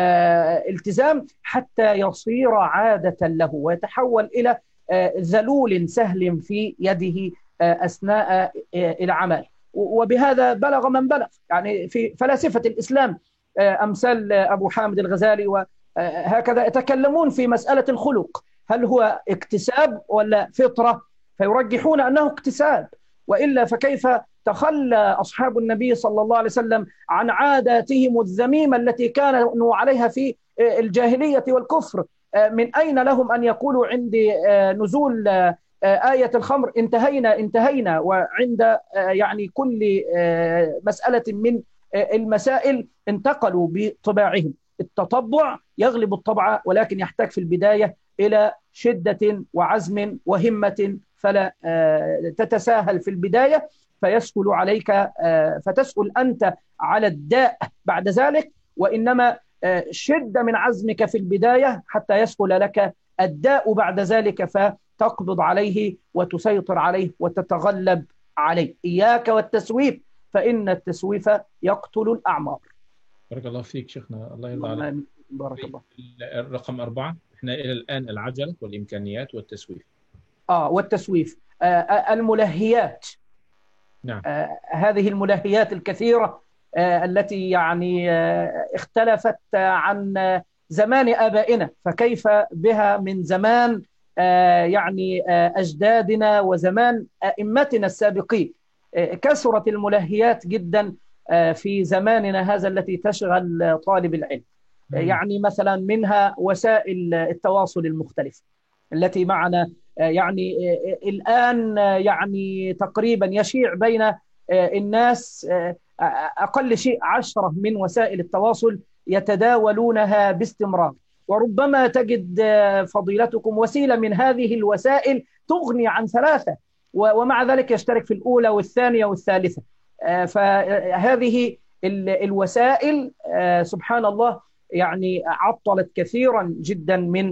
والتزام حتى يصير عادة له، ويتحول إلى ذلول سهل في يده أثناء العمل. وبهذا بلغ من بلغ. يعني في فلاسفة الإسلام أمثال أبو حامد الغزالي وهكذا يتكلمون في مسألة الخلق، هل هو اكتساب ولا فطرة؟ فيرجحون أنه اكتساب، وإلا فكيف تخلى أصحاب النبي صلى الله عليه وسلم عن عاداتهم الذميمة التي كانوا عليها في الجاهلية والكفر؟ من أين لهم أن يقولوا عند نزول آية الخمر انتهينا انتهينا، وعند يعني كل مسألة من المسائل انتقلوا بطباعهم؟ التطبع يغلب الطبع، ولكن يحتاج في البداية إلى شدة وعزم وهمة، فلا تتساهل في البداية فيسهل عليك، فتسهل أنت على الداء بعد ذلك، وإنما شد من عزمك في البداية حتى يسهل لك الداء بعد ذلك، فتقبض عليه وتسيطر عليه وتتغلب عليه. إياك والتسويف، فإن التسويف يقتل الأعمار. بارك الله فيك شيخنا، الله يرضى عليك. بارك الله. الرقم أربعة، احنا إلى الآن العجلة والإمكانيات والتسويف. آه والتسويف، آه الملهيات. نعم. آه هذه الملهيات الكثيرة آه التي يعني آه اختلفت عن زمان آبائنا، فكيف بها من زمان آه يعني آه أجدادنا وزمان أئمتنا السابقين؟ آه كثرت الملهيات جدا آه في زماننا هذا التي تشغل طالب العلم. آه يعني مثلا منها وسائل التواصل المختلفة التي معنا. يعني الآن يعني تقريبا يشيع بين الناس أقل شيء عشرة من وسائل التواصل يتداولونها باستمرار، وربما تجد فضيلتكم وسيلة من هذه الوسائل تغني عن ثلاثة، ومع ذلك يشترك في الأولى والثانية والثالثة. فهذه الوسائل سبحان الله يعني عطلت كثيرا جدا من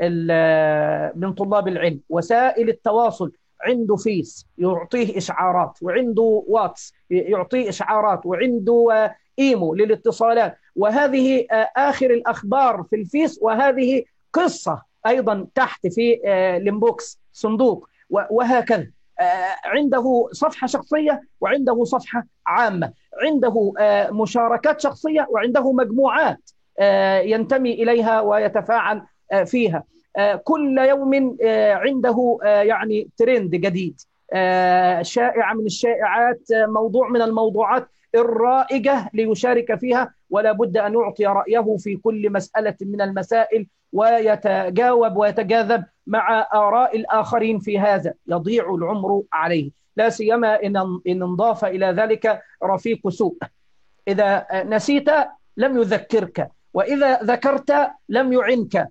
من طلاب العلم. وسائل التواصل، عنده فيس يعطيه إشعارات، وعنده واتس يعطيه إشعارات، وعنده إيمو للاتصالات، وهذه آخر الأخبار في الفيس، وهذه قصة أيضا تحت في الانبوكس صندوق، وهكذا. عنده صفحة شخصية وعنده صفحة عامة، عنده مشاركات شخصية وعنده مجموعات ينتمي إليها ويتفاعل فيها. كل يوم عنده يعني ترند جديد، شائعة من الشائعات، موضوع من الموضوعات الرائجة ليشارك فيها، ولا بد أن يعطي رأيه في كل مسألة من المسائل، ويتجاوب ويتجاذب مع آراء الآخرين في هذا. يضيع العمر عليه، لا سيما إن إن انضاف إلى ذلك رفيق سوء. إذا نسيت لم يذكرك، وإذا ذكرت لم يعنك،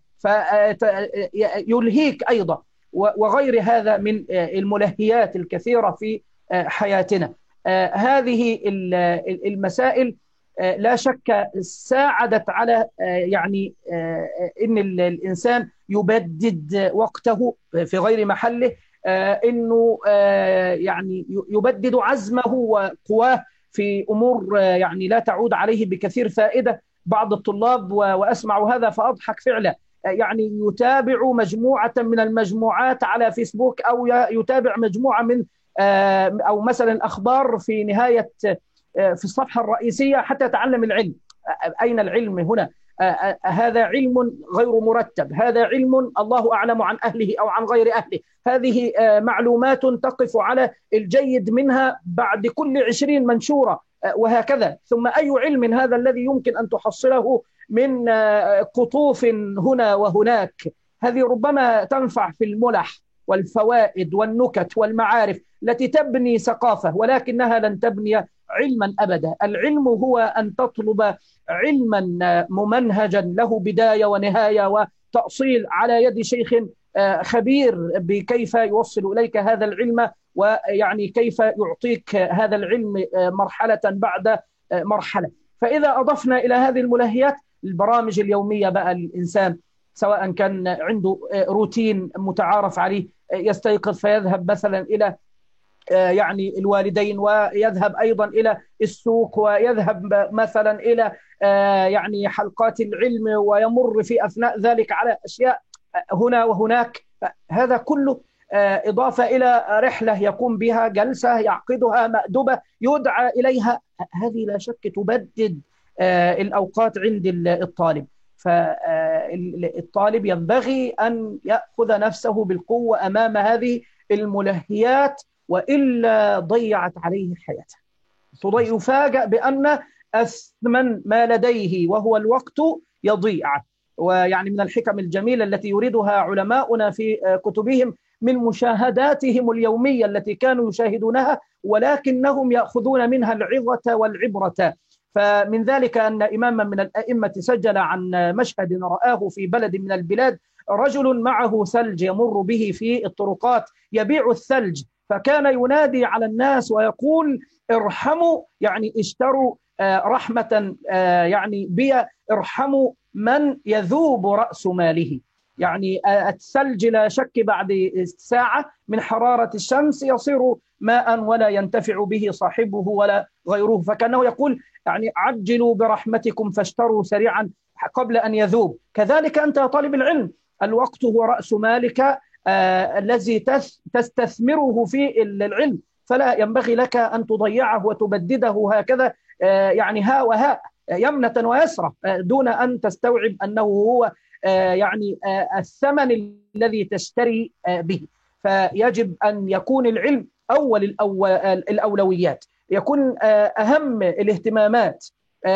فيلهيك أيضا، وغير هذا من الملهيات الكثيرة في حياتنا. هذه المسائل لا شك ساعدت على يعني إن الإنسان يبدد وقته في غير محله، إنه يعني يبدد عزمه وقواه في أمور يعني لا تعود عليه بكثير فائدة، بعض الطلاب وأسمع هذا فأضحك فعلا، يعني يتابع مجموعة من المجموعات على فيسبوك، أو يتابع مجموعة من أو مثلا أخبار في نهاية في الصفحة الرئيسية حتى يتعلم العلم. أين العلم هنا؟ هذا علم غير مرتب، هذا علم الله أعلم عن أهله أو عن غير أهله، هذه معلومات تقف على الجيد منها بعد كل عشرين منشورة وهكذا. ثم أي علم هذا الذي يمكن أن تحصله من قطوف هنا وهناك؟ هذه ربما تنفع في الملح والفوائد والنكت والمعارف التي تبني ثقافة، ولكنها لن تبني علما أبدا. العلم هو أن تطلب علما ممنهجا له بداية ونهاية وتأصيل على يد شيخ خبير بكيف يوصل إليك هذا العلم، ويعني كيف يعطيك هذا العلم مرحلة بعد مرحلة. فإذا أضفنا إلى هذه الملهيات البرامج اليومية بقى، الإنسان سواء كان عنده روتين متعارف عليه، يستيقظ فيذهب مثلا إلى يعني الوالدين، ويذهب أيضا إلى السوق، ويذهب مثلا إلى يعني حلقات العلم، ويمر في أثناء ذلك على أشياء هنا وهناك. هذا كله إضافة إلى رحلة يقوم بها، جلسة يعقدها، مأدبة يدعى إليها، هذه لا شك تبدد الأوقات عند الطالب. فالطالب ينبغي أن يأخذ نفسه بالقوة أمام هذه الملهيات، وإلا ضيعت عليه حياته. يفاجأ بأن أثمن ما لديه وهو الوقت يضيع. ويعني من الحكم الجميلة التي يريدها علماؤنا في كتبهم من مشاهداتهم اليومية التي كانوا يشاهدونها، ولكنهم يأخذون منها العظة والعبرة. فمن ذلك أن إماما من الأئمة سجل عن مشهد رآه في بلد من البلاد، رجل معه ثلج يمر به في الطرقات يبيع الثلج، فكان ينادي على الناس ويقول ارحموا، يعني اشتروا رحمة يعني بي، ارحموا من يذوب رأس ماله. يعني الثلج لا شك بعد ساعة من حرارة الشمس يصير ماء ولا ينتفع به صاحبه ولا غيره. فكانه يقول يعني عجلوا برحمتكم فاشتروا سريعا قبل أن يذوب. كذلك أنت يا طالب العلم، الوقت هو رأس مالك آه الذي تستثمره في العلم، فلا ينبغي لك أن تضيعه وتبدده هكذا آه يعني ها وها يمنة ويسرة آه دون أن تستوعب أنه هو آه يعني آه الثمن الذي تشتري آه به. فيجب أن يكون العلم أول الأو... الأولويات، يكون آه أهم الاهتمامات.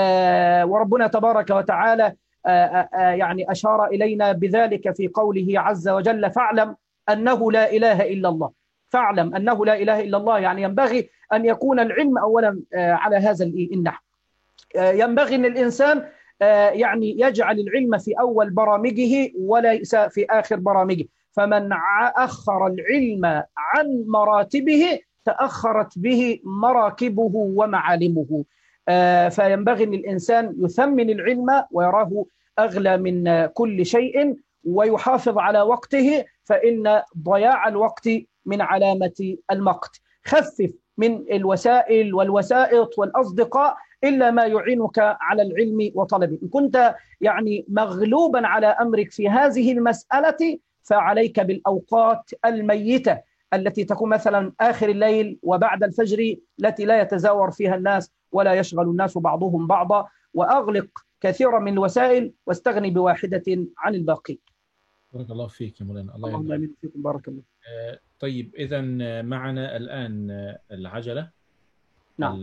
آه وربنا تبارك وتعالى آه آه يعني أشار إلينا بذلك في قوله عز وجل فاعلم أنه لا إله إلا الله. فاعلم أنه لا إله إلا الله، يعني ينبغي أن يكون العلم أولا آه على هذا النحو. آه ينبغي أن الإنسان آه يعني يجعل العلم في أول برامجه وليس في آخر برامجه. فمن أخر العلم عن مراتبه تأخرت به مراكبه ومعالمه. آه فينبغي أن الإنسان يثمن العلم ويراه أغلى من كل شيء، ويحافظ على وقته، فإن ضياع الوقت من علامة المقت. خفف من الوسائل والوسائط والأصدقاء إلا ما يعينك على العلم وطلبه. إن كنت يعني مغلوبا على أمرك في هذه المسألة فعليك بالأوقات الميتة التي تكون مثلا آخر الليل وبعد الفجر، التي لا يتزاور فيها الناس ولا يشغل الناس بعضهم بعضا، وأغلق كثيرا من الوسائل واستغني بواحدة عن الباقي. بارك الله فيك يا مولانا. الله اللهم امين فيكم، بارك الله. آه طيب، إذا معنا الآن العجلة، نعم،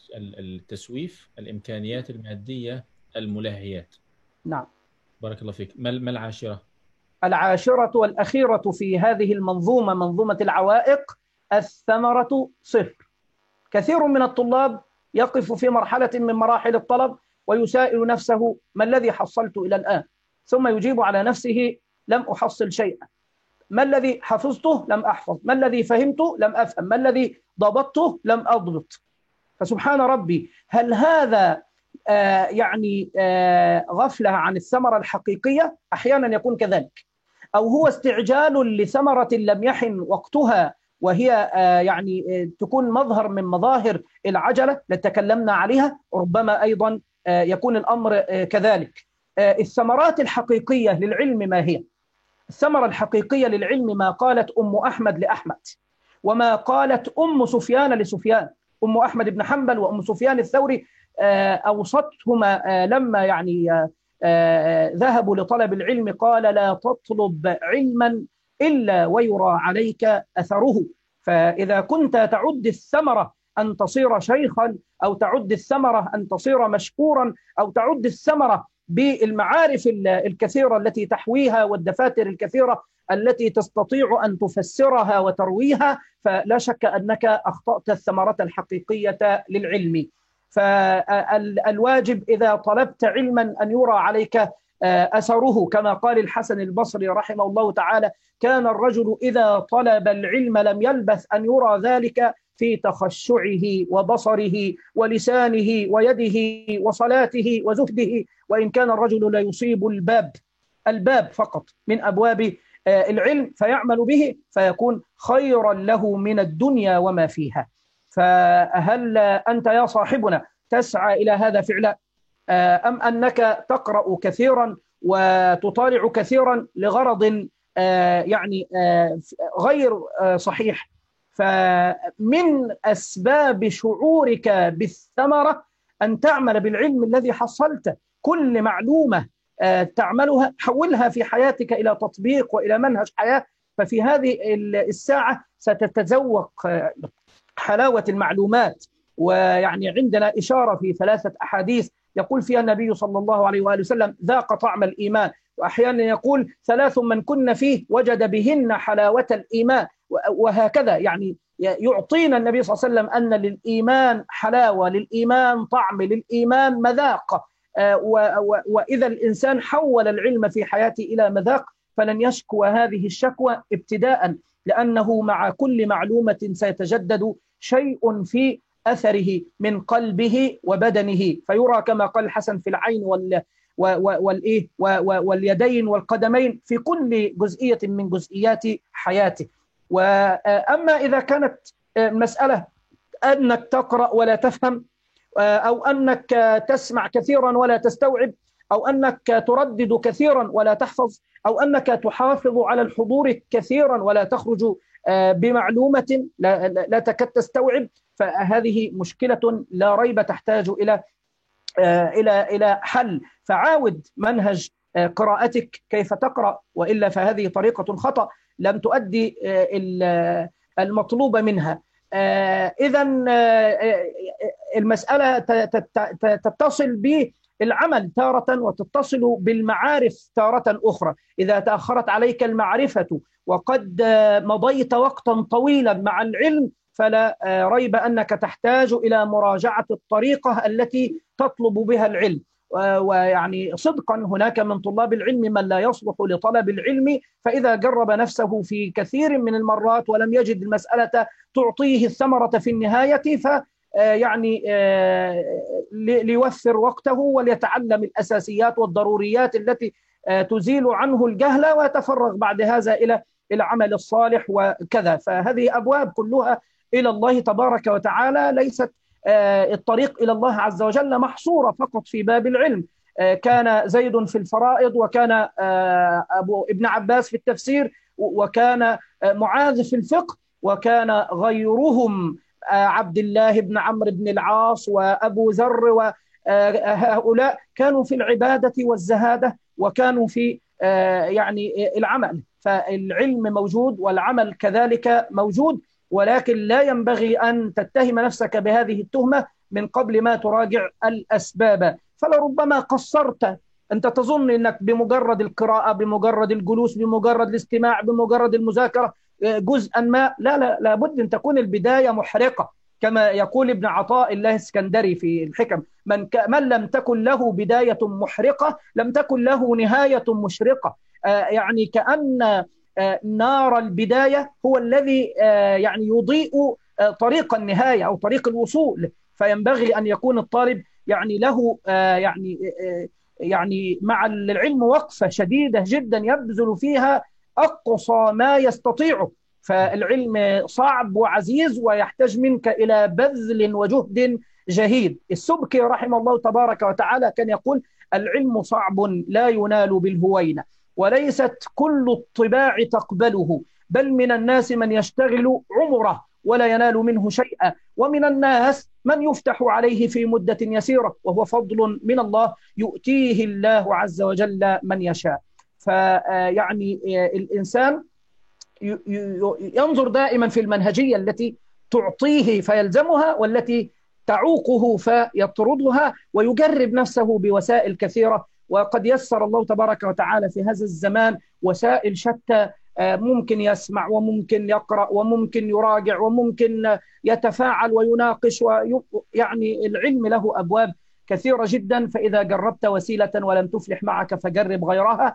التسويف، الإمكانيات المادية، الملهيات. نعم، بارك الله فيك. ما العاشرة؟ العاشرة والأخيرة في هذه المنظومة، منظومة العوائق، الثمرة صفر. كثير من الطلاب يقف في مرحلة من مراحل الطلب ويسائل نفسه ما الذي حصلت إلى الآن؟ ثم يجيب على نفسه لم أحصل شيئا. ما الذي حفظته؟ لم أحفظ. ما الذي فهمته؟ لم أفهم. ما الذي ضبطته؟ لم أضبط. فسبحان ربي، هل هذا آه يعني آه غفلة عن الثمرة الحقيقية؟ أحيانا يكون كذلك، أو هو استعجال لثمرة لم يحن وقتها، وهي آه يعني آه تكون مظهر من مظاهر العجلة التي تكلمنا عليها. ربما أيضا يكون الأمر كذلك. الثمرات الحقيقية للعلم ما هي؟ الثمرة الحقيقية للعلم ما قالت أم أحمد لأحمد، وما قالت أم سفيان لسفيان. أم أحمد بن حنبل وأم سفيان الثوري أوصتهما لما يعني ذهبوا لطلب العلم، قال: لا تطلب علما إلا ويرى عليك أثره. فإذا كنت تعد الثمرة أن تصير شيخا، أو تعد الثمرة أن تصير مشكورا، أو تعد الثمرة بالمعارف الكثيرة التي تحويها والدفاتر الكثيرة التي تستطيع أن تفسرها وترويها، فلا شك أنك أخطأت الثمرة الحقيقية للعلم. فالواجب إذا طلبت علما أن يرى عليك أثره، كما قال الحسن البصري رحمه الله تعالى: كان الرجل إذا طلب العلم لم يلبث أن يرى ذلك في تخشعه وبصره ولسانه ويده وصلاته وزهده، وإن كان الرجل لا يصيب الباب الباب فقط من أبواب العلم فيعمل به فيكون خيرا له من الدنيا وما فيها. فهل أنت يا صاحبنا تسعى إلى هذا فعلا، أم أنك تقرأ كثيرا وتطالع كثيرا لغرض يعني غير صحيح؟ فمن أسباب شعورك بالثمرة أن تعمل بالعلم الذي حصلته. كل معلومة تعملها حولها في حياتك إلى تطبيق وإلى منهج حياة، ففي هذه الساعة ستتذوق حلاوة المعلومات. ويعني عندنا إشارة في ثلاثة أحاديث يقول فيها النبي صلى الله عليه وآله وسلم: ذاق طعم الإيمان. وأحيانا يقول: ثلاث من كن فيه وجد بهن حلاوة الإيمان. وهكذا يعني يعطينا النبي صلى الله عليه وسلم أن للإيمان حلاوة، للإيمان طعم، للإيمان مذاق. وإذا الإنسان حول العلم في حياته إلى مذاق فلن يشكو هذه الشكوى ابتداء، لأنه مع كل معلومة سيتجدد شيء في أثره من قلبه وبدنه، فيرى كما قال الحسن في العين وال والإيه واليدين والقدمين في كل جزئية من جزئيات حياته. وأما إذا كانت مسألة أنك تقرأ ولا تفهم، أو أنك تسمع كثيرا ولا تستوعب، أو أنك تردد كثيرا ولا تحفظ، أو أنك تحافظ على الحضور كثيرا ولا تخرج بمعلومة لا, لا تكاد تستوعب، فهذه مشكلة لا ريب تحتاج إلى إلى إلى حل. فعاود منهج قراءتك كيف تقرأ، وإلا فهذه طريقة خطأ لم تؤدي المطلوب منها. إذا المسألة تتصل بالعمل تارة وتتصل بالمعارف تارة أخرى. إذا تأخرت عليك المعرفة وقد مضيت وقتا طويلا مع العلم فلا ريب أنك تحتاج إلى مراجعة الطريقة التي تطلب بها العلم. ويعني صدقا هناك من طلاب العلم من لا يصلح لطلب العلم، فإذا جرب نفسه في كثير من المرات ولم يجد المسألة تعطيه الثمرة في النهاية ف يعني ليوفر وقته وليتعلم الأساسيات والضروريات التي تزيل عنه الجهل ويتفرغ بعد هذا إلى العمل الصالح وكذا. فهذه أبواب كلها إلى الله تبارك وتعالى، ليست الطريق إلى الله عز وجل محصورة فقط في باب العلم. كان زيد في الفرائض، وكان أبو ابن عباس في التفسير، وكان معاذ في الفقه، وكان غيرهم عبد الله بن عمرو بن العاص وأبو ذر، وهؤلاء كانوا في العبادة والزهادة، وكانوا في يعني العمل. فالعلم موجود والعمل كذلك موجود، ولكن لا ينبغي أن تتهم نفسك بهذه التهمة من قبل ما تراجع الأسباب. فلربما قصرت، أنت تظن أنك بمجرد القراءة، بمجرد الجلوس، بمجرد الاستماع، بمجرد المذاكرة جزءا ما، لا لا لابد أن تكون البداية محرقة، كما يقول ابن عطاء الله السكندري في الحكم: من, ك... من لم تكن له بداية محرقة لم تكن له نهاية مشرقة. آه يعني كأن آه نار البداية هو الذي آه يعني يضيء آه طريق النهاية أو طريق الوصول. فينبغي أن يكون الطالب يعني له آه يعني آه يعني مع العلم وقفة شديدة جدا يبذل فيها أقصى ما يستطيعه. فالعلم صعب وعزيز ويحتاج منك إلى بذل وجهد جهيد. السبكي رحمه الله تبارك وتعالى كان يقول: العلم صعب لا ينال بالهوينة، وليست كل الطباع تقبله، بل من الناس من يشتغل عمره ولا ينال منه شيئا، ومن الناس من يفتح عليه في مدة يسيرة، وهو فضل من الله يؤتيه الله عز وجل من يشاء. فيعني الإنسان ينظر دائما في المنهجية التي تعطيه فيلزمها، والتي تعوقه فيطردها، ويجرب نفسه بوسائل كثيرة. وقد يسر الله تبارك وتعالى في هذا الزمان وسائل شتى، ممكن يسمع وممكن يقرأ وممكن يراجع وممكن يتفاعل ويناقش، ويعني العلم له أبواب كثيرة جدا. فإذا جربت وسيلة ولم تفلح معك فجرب غيرها.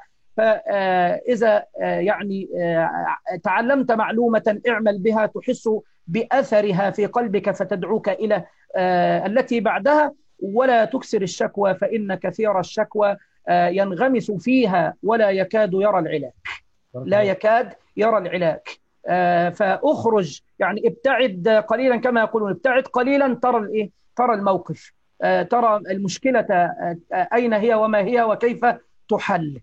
فإذا يعني تعلمت معلومة اعمل بها تحس بأثرها في قلبك فتدعوك إلى التي بعدها، ولا تكسر الشكوى، فإن كثير الشكوى ينغمس فيها ولا يكاد يرى العلاج، لا يكاد يرى العلاج. فأخرج، يعني ابتعد قليلا كما يقولون، ابتعد قليلا ترى الإيه؟ ترى الموقف، ترى المشكلة أين هي وما هي وكيف تحل.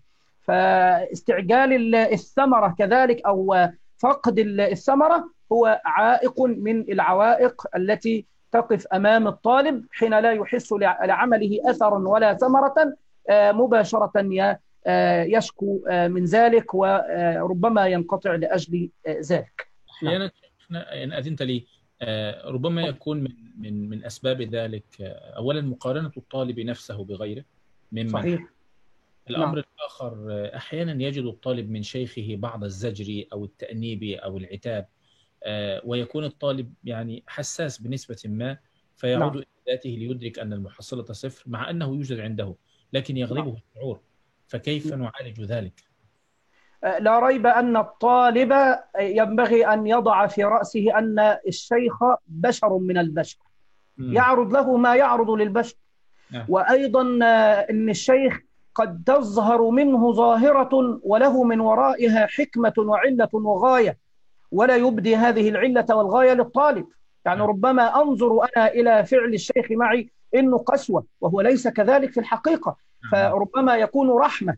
فاستعجال الثمرة كذلك أو فقد الثمرة هو عائق من العوائق التي تقف أمام الطالب حين لا يحس لعمله أثرا ولا ثمرة، مباشرة يشكو من ذلك وربما ينقطع لأجل ذلك. أحيانا إن أذنت لي ربما يكون من من من أسباب ذلك أولا مقارنة الطالب نفسه بغيره ممن. صحيح. الأمر نعم. الآخر أحيانا يجد الطالب من شيخه بعض الزجر أو التأنيب أو العتاب، ويكون الطالب يعني حساس بنسبة ما، فيعود نعم. إلى ذاته ليدرك أن المحصلة صفر مع أنه يوجد عنده، لكن يغلبه نعم. الشعور. فكيف نعالج ذلك؟ لا ريب أن الطالب ينبغي أن يضع في رأسه أن الشيخ بشر من البشر، م. يعرض له ما يعرض للبشر، نعم. وأيضا أن الشيخ قد تظهر منه ظاهرة وله من ورائها حكمة وعلة وغاية، ولا يبدي هذه العلة والغاية للطالب. يعني ربما أنظر أنا إلى فعل الشيخ معي إنه قسوة، وهو ليس كذلك في الحقيقة. فربما يكون رحمة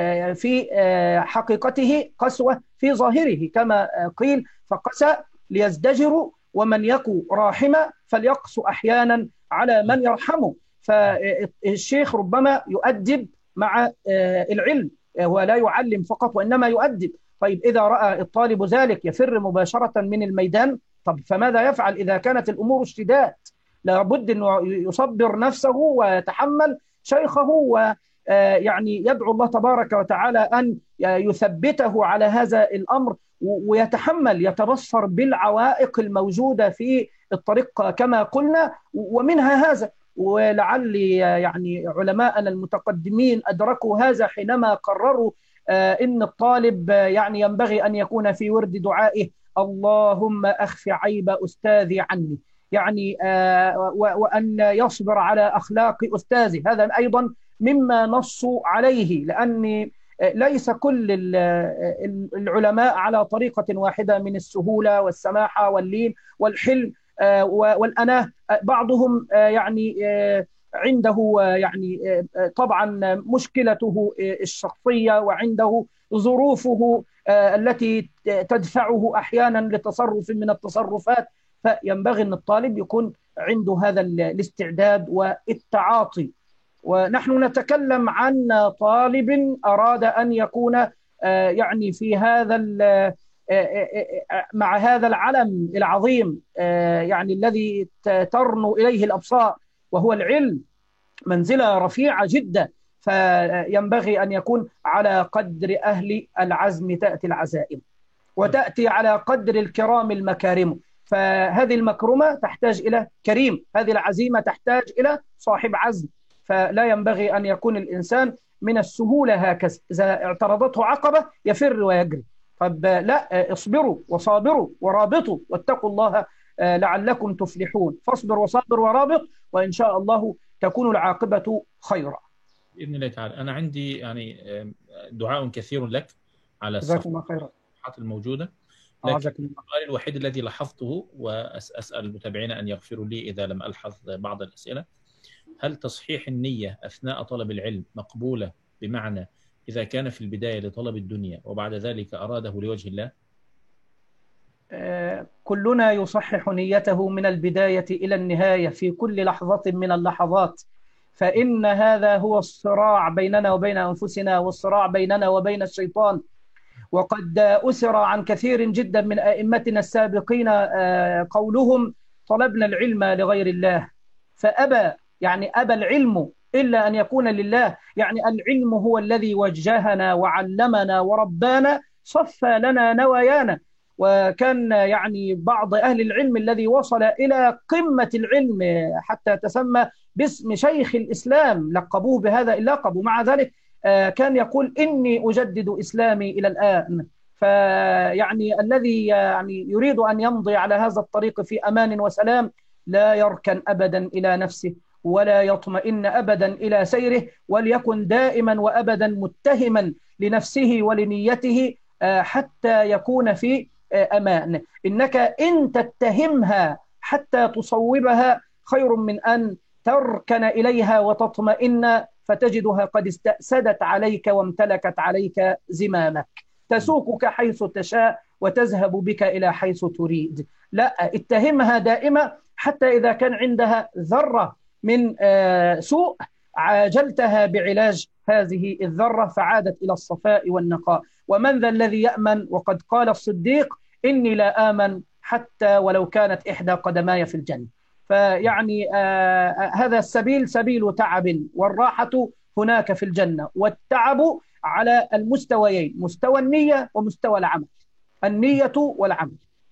في حقيقته، قسوة في ظاهره، كما قيل: فقسى ليزدجروا ومن يكو راحمة فليقسو أحيانا على من يرحمه. فالشيخ ربما يؤدب مع العلم، ولا يعلم فقط وإنما يؤدب. طيب إذا رأى الطالب ذلك يفر مباشرة من الميدان، طب فماذا يفعل إذا كانت الأمور اشتداد؟ لابد أنه يصبر نفسه ويتحمل شيخه، ويعني يدعو الله تبارك وتعالى أن يثبته على هذا الأمر، ويتحمل، يتبصر بالعوائق الموجودة في الطريق كما قلنا، ومنها هذا. ولعلي يعني علماءنا المتقدمين أدركوا هذا حينما قرروا إن الطالب يعني ينبغي أن يكون في ورد دعائه: اللهم أخف عيب أستاذي عني، يعني وأن يصبر على أخلاق أستاذه. هذا أيضا مما نصوا عليه، لأن ليس كل العلماء على طريقة واحدة من السهولة والسماحة واللين والحلم والأناه. بعضهم يعني عنده يعني طبعا مشكلته الشخصية، وعنده ظروفه التي تدفعه أحيانا لتصرف من التصرفات. فينبغي أن الطالب يكون عنده هذا الاستعداد والتعاطي. ونحن نتكلم عن طالب أراد أن يكون يعني في هذا مع هذا العلم العظيم يعني الذي ترنو إليه الأبصار، وهو العلم، منزلة رفيعة جدا. فينبغي أن يكون على قدر أهل العزم تأتي العزائم، وتأتي على قدر الكرام المكارم. فهذه المكرمة تحتاج إلى كريم، هذه العزيمة تحتاج إلى صاحب عزم. فلا ينبغي أن يكون الإنسان من السهولة هكذا، إذا اعترضته عقبة يفر ويجري. طب لا، اصبروا وصابروا ورابطوا واتقوا الله لعلكم تفلحون. فاصبر وصابر ورابط، وإن شاء الله تكون العاقبة خيرا بإذن الله تعالى. أنا عندي يعني دعاء كثير لك على الصفحات الموجودة، لكن أعزكم الله. السؤال الوحيد الذي لاحظته، وأسأل المتابعين أن يغفروا لي إذا لم ألحظ بعض الأسئلة: هل تصحيح النية أثناء طلب العلم مقبولة؟ بمعنى إذا كان في البداية لطلب الدنيا وبعد ذلك أراده لوجه الله؟ آه، كلنا يصحح نيته من البداية إلى النهاية في كل لحظة من اللحظات، فإن هذا هو الصراع بيننا وبين أنفسنا، والصراع بيننا وبين الشيطان. وقد أسر عن كثير جدا من أئمتنا السابقين آه، قولهم: طلبنا العلم لغير الله فأبى، يعني أبى العلم إلا أن يكون لله. يعني العلم هو الذي وجهنا وعلمنا وربانا، صفى لنا نوايانا. وكان يعني بعض أهل العلم الذي وصل إلى قمة العلم حتى تسمى باسم شيخ الإسلام، لقبوه بهذا اللقب، ومع ذلك كان يقول: إني أجدد إسلامي إلى الآن. فيعني الذي يعني يريد أن يمضي على هذا الطريق في أمان وسلام لا يركن أبدا إلى نفسه، ولا يطمئن أبدا إلى سيره، وليكن دائما وأبدا متهما لنفسه ولنيته حتى يكون في أمان. إنك إن تتهمها حتى تصوبها خير من أن تركن إليها وتطمئن فتجدها قد استأسدت عليك وامتلكت عليك زمامك، تسوقك حيث تشاء وتذهب بك إلى حيث تريد. لا، اتهمها دائما حتى إذا كان عندها ذرة من سوء عاجلتها بعلاج هذه الذرة فعادت إلى الصفاء والنقاء. ومن ذا الذي يأمن؟ وقد قال الصديق: إني لا آمن حتى ولو كانت إحدى قدماي في الجنة. فيعني آه هذا السبيل سبيل تعب، والراحة هناك في الجنة، والتعب على المستويين، مستوى النية ومستوى العمل، النية والعمل.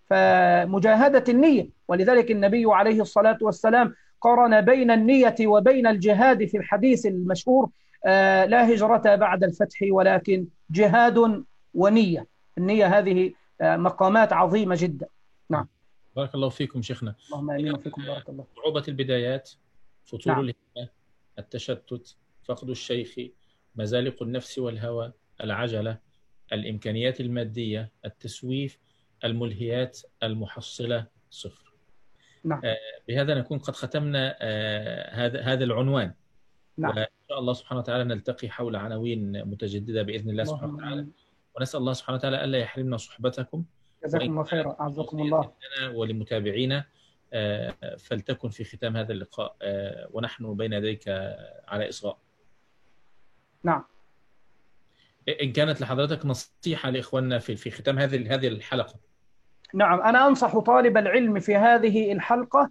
فمجاهدة النية، ولذلك النبي عليه الصلاة والسلام قارن بين النية وبين الجهاد في الحديث المشهور: آه لا هجرة بعد الفتح ولكن جهاد ونية. النية هذه آه مقامات عظيمة جدا. نعم. بارك الله فيكم شيخنا. اللهم امين وفيكم. بارك الله. صعوبة البدايات، فتور نعم. الهمة، التشتت، فقد الشيخ، مزالق النفس والهوى، العجلة، الإمكانيات المادية، التسويف، الملهيات، المحصلة صفر. نعم. آه بهذا نكون قد ختمنا آه هذا هذا العنوان. نعم. وإن شاء الله سبحانه وتعالى نلتقي حول عناوين متجددة بإذن الله سبحانه وتعالى، ونسأل الله سبحانه وتعالى ألا يحرمنا صحبتكم. جزاكم الله خيرا. أعزكم الله. ولمتابعينا، فلتكن في ختام هذا اللقاء ونحن بين يديك على إصغاء. نعم. إن كانت لحضرتك نصيحة لإخواننا في في ختام هذه هذه الحلقة. نعم، أنا أنصح طالب العلم في هذه الحلقة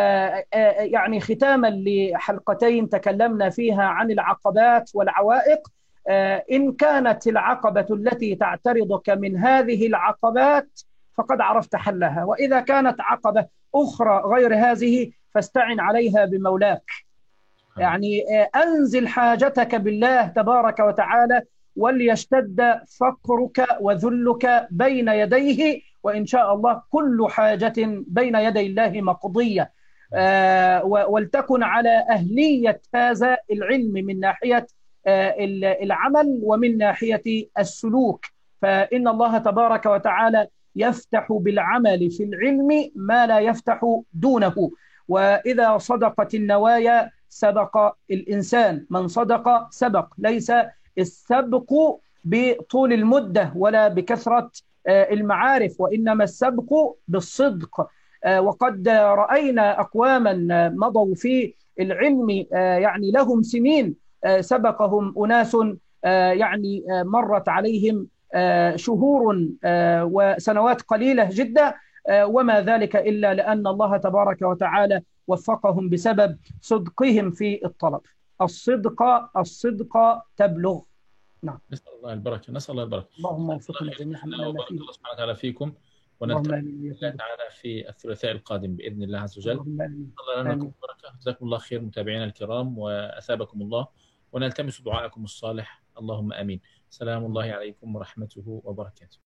يعني ختاما لحلقتين تكلمنا فيها عن العقبات والعوائق: إن كانت العقبة التي تعترضك من هذه العقبات فقد عرفت حلها، وإذا كانت عقبة أخرى غير هذه فاستعن عليها بمولاك. يعني أنزل حاجتك بالله تبارك وتعالى، وليشتد فقرك وذلك بين يديه، وإن شاء الله كل حاجة بين يدي الله مقضية. آه ولتكن على أهلية هذا العلم من ناحية آه العمل ومن ناحية السلوك، فإن الله تبارك وتعالى يفتح بالعمل في العلم ما لا يفتح دونه. وإذا صدقت النوايا سبق الإنسان، من صدق سبق. ليس السبق بطول المدة ولا بكثرة المعارف، وإنما السبق بالصدق. وقد رأينا أقواما مضوا في العلم يعني لهم سنين سبقهم أناس يعني مرت عليهم شهور وسنوات قليلة جدا، وما ذلك إلا لأن الله تبارك وتعالى وفقهم بسبب صدقهم في الطلب. الصدق الصدق تبلغ. نعم. نسأل الله البركة، نسأل الله البركة. اللهم وفقنا جميعا. وبارك الله سبحانه وتعالى فيكم، ونلتقي بإذن الله تعالى في الثلاثاء القادم بإذن الله عز وجل. اللهم آمين. الله لنا لكم بركة. جزاكم الله خير متابعينا الكرام، وأثابكم الله، ونلتمس دعاءكم الصالح. اللهم آمين. سلام الله عليكم ورحمته وبركاته.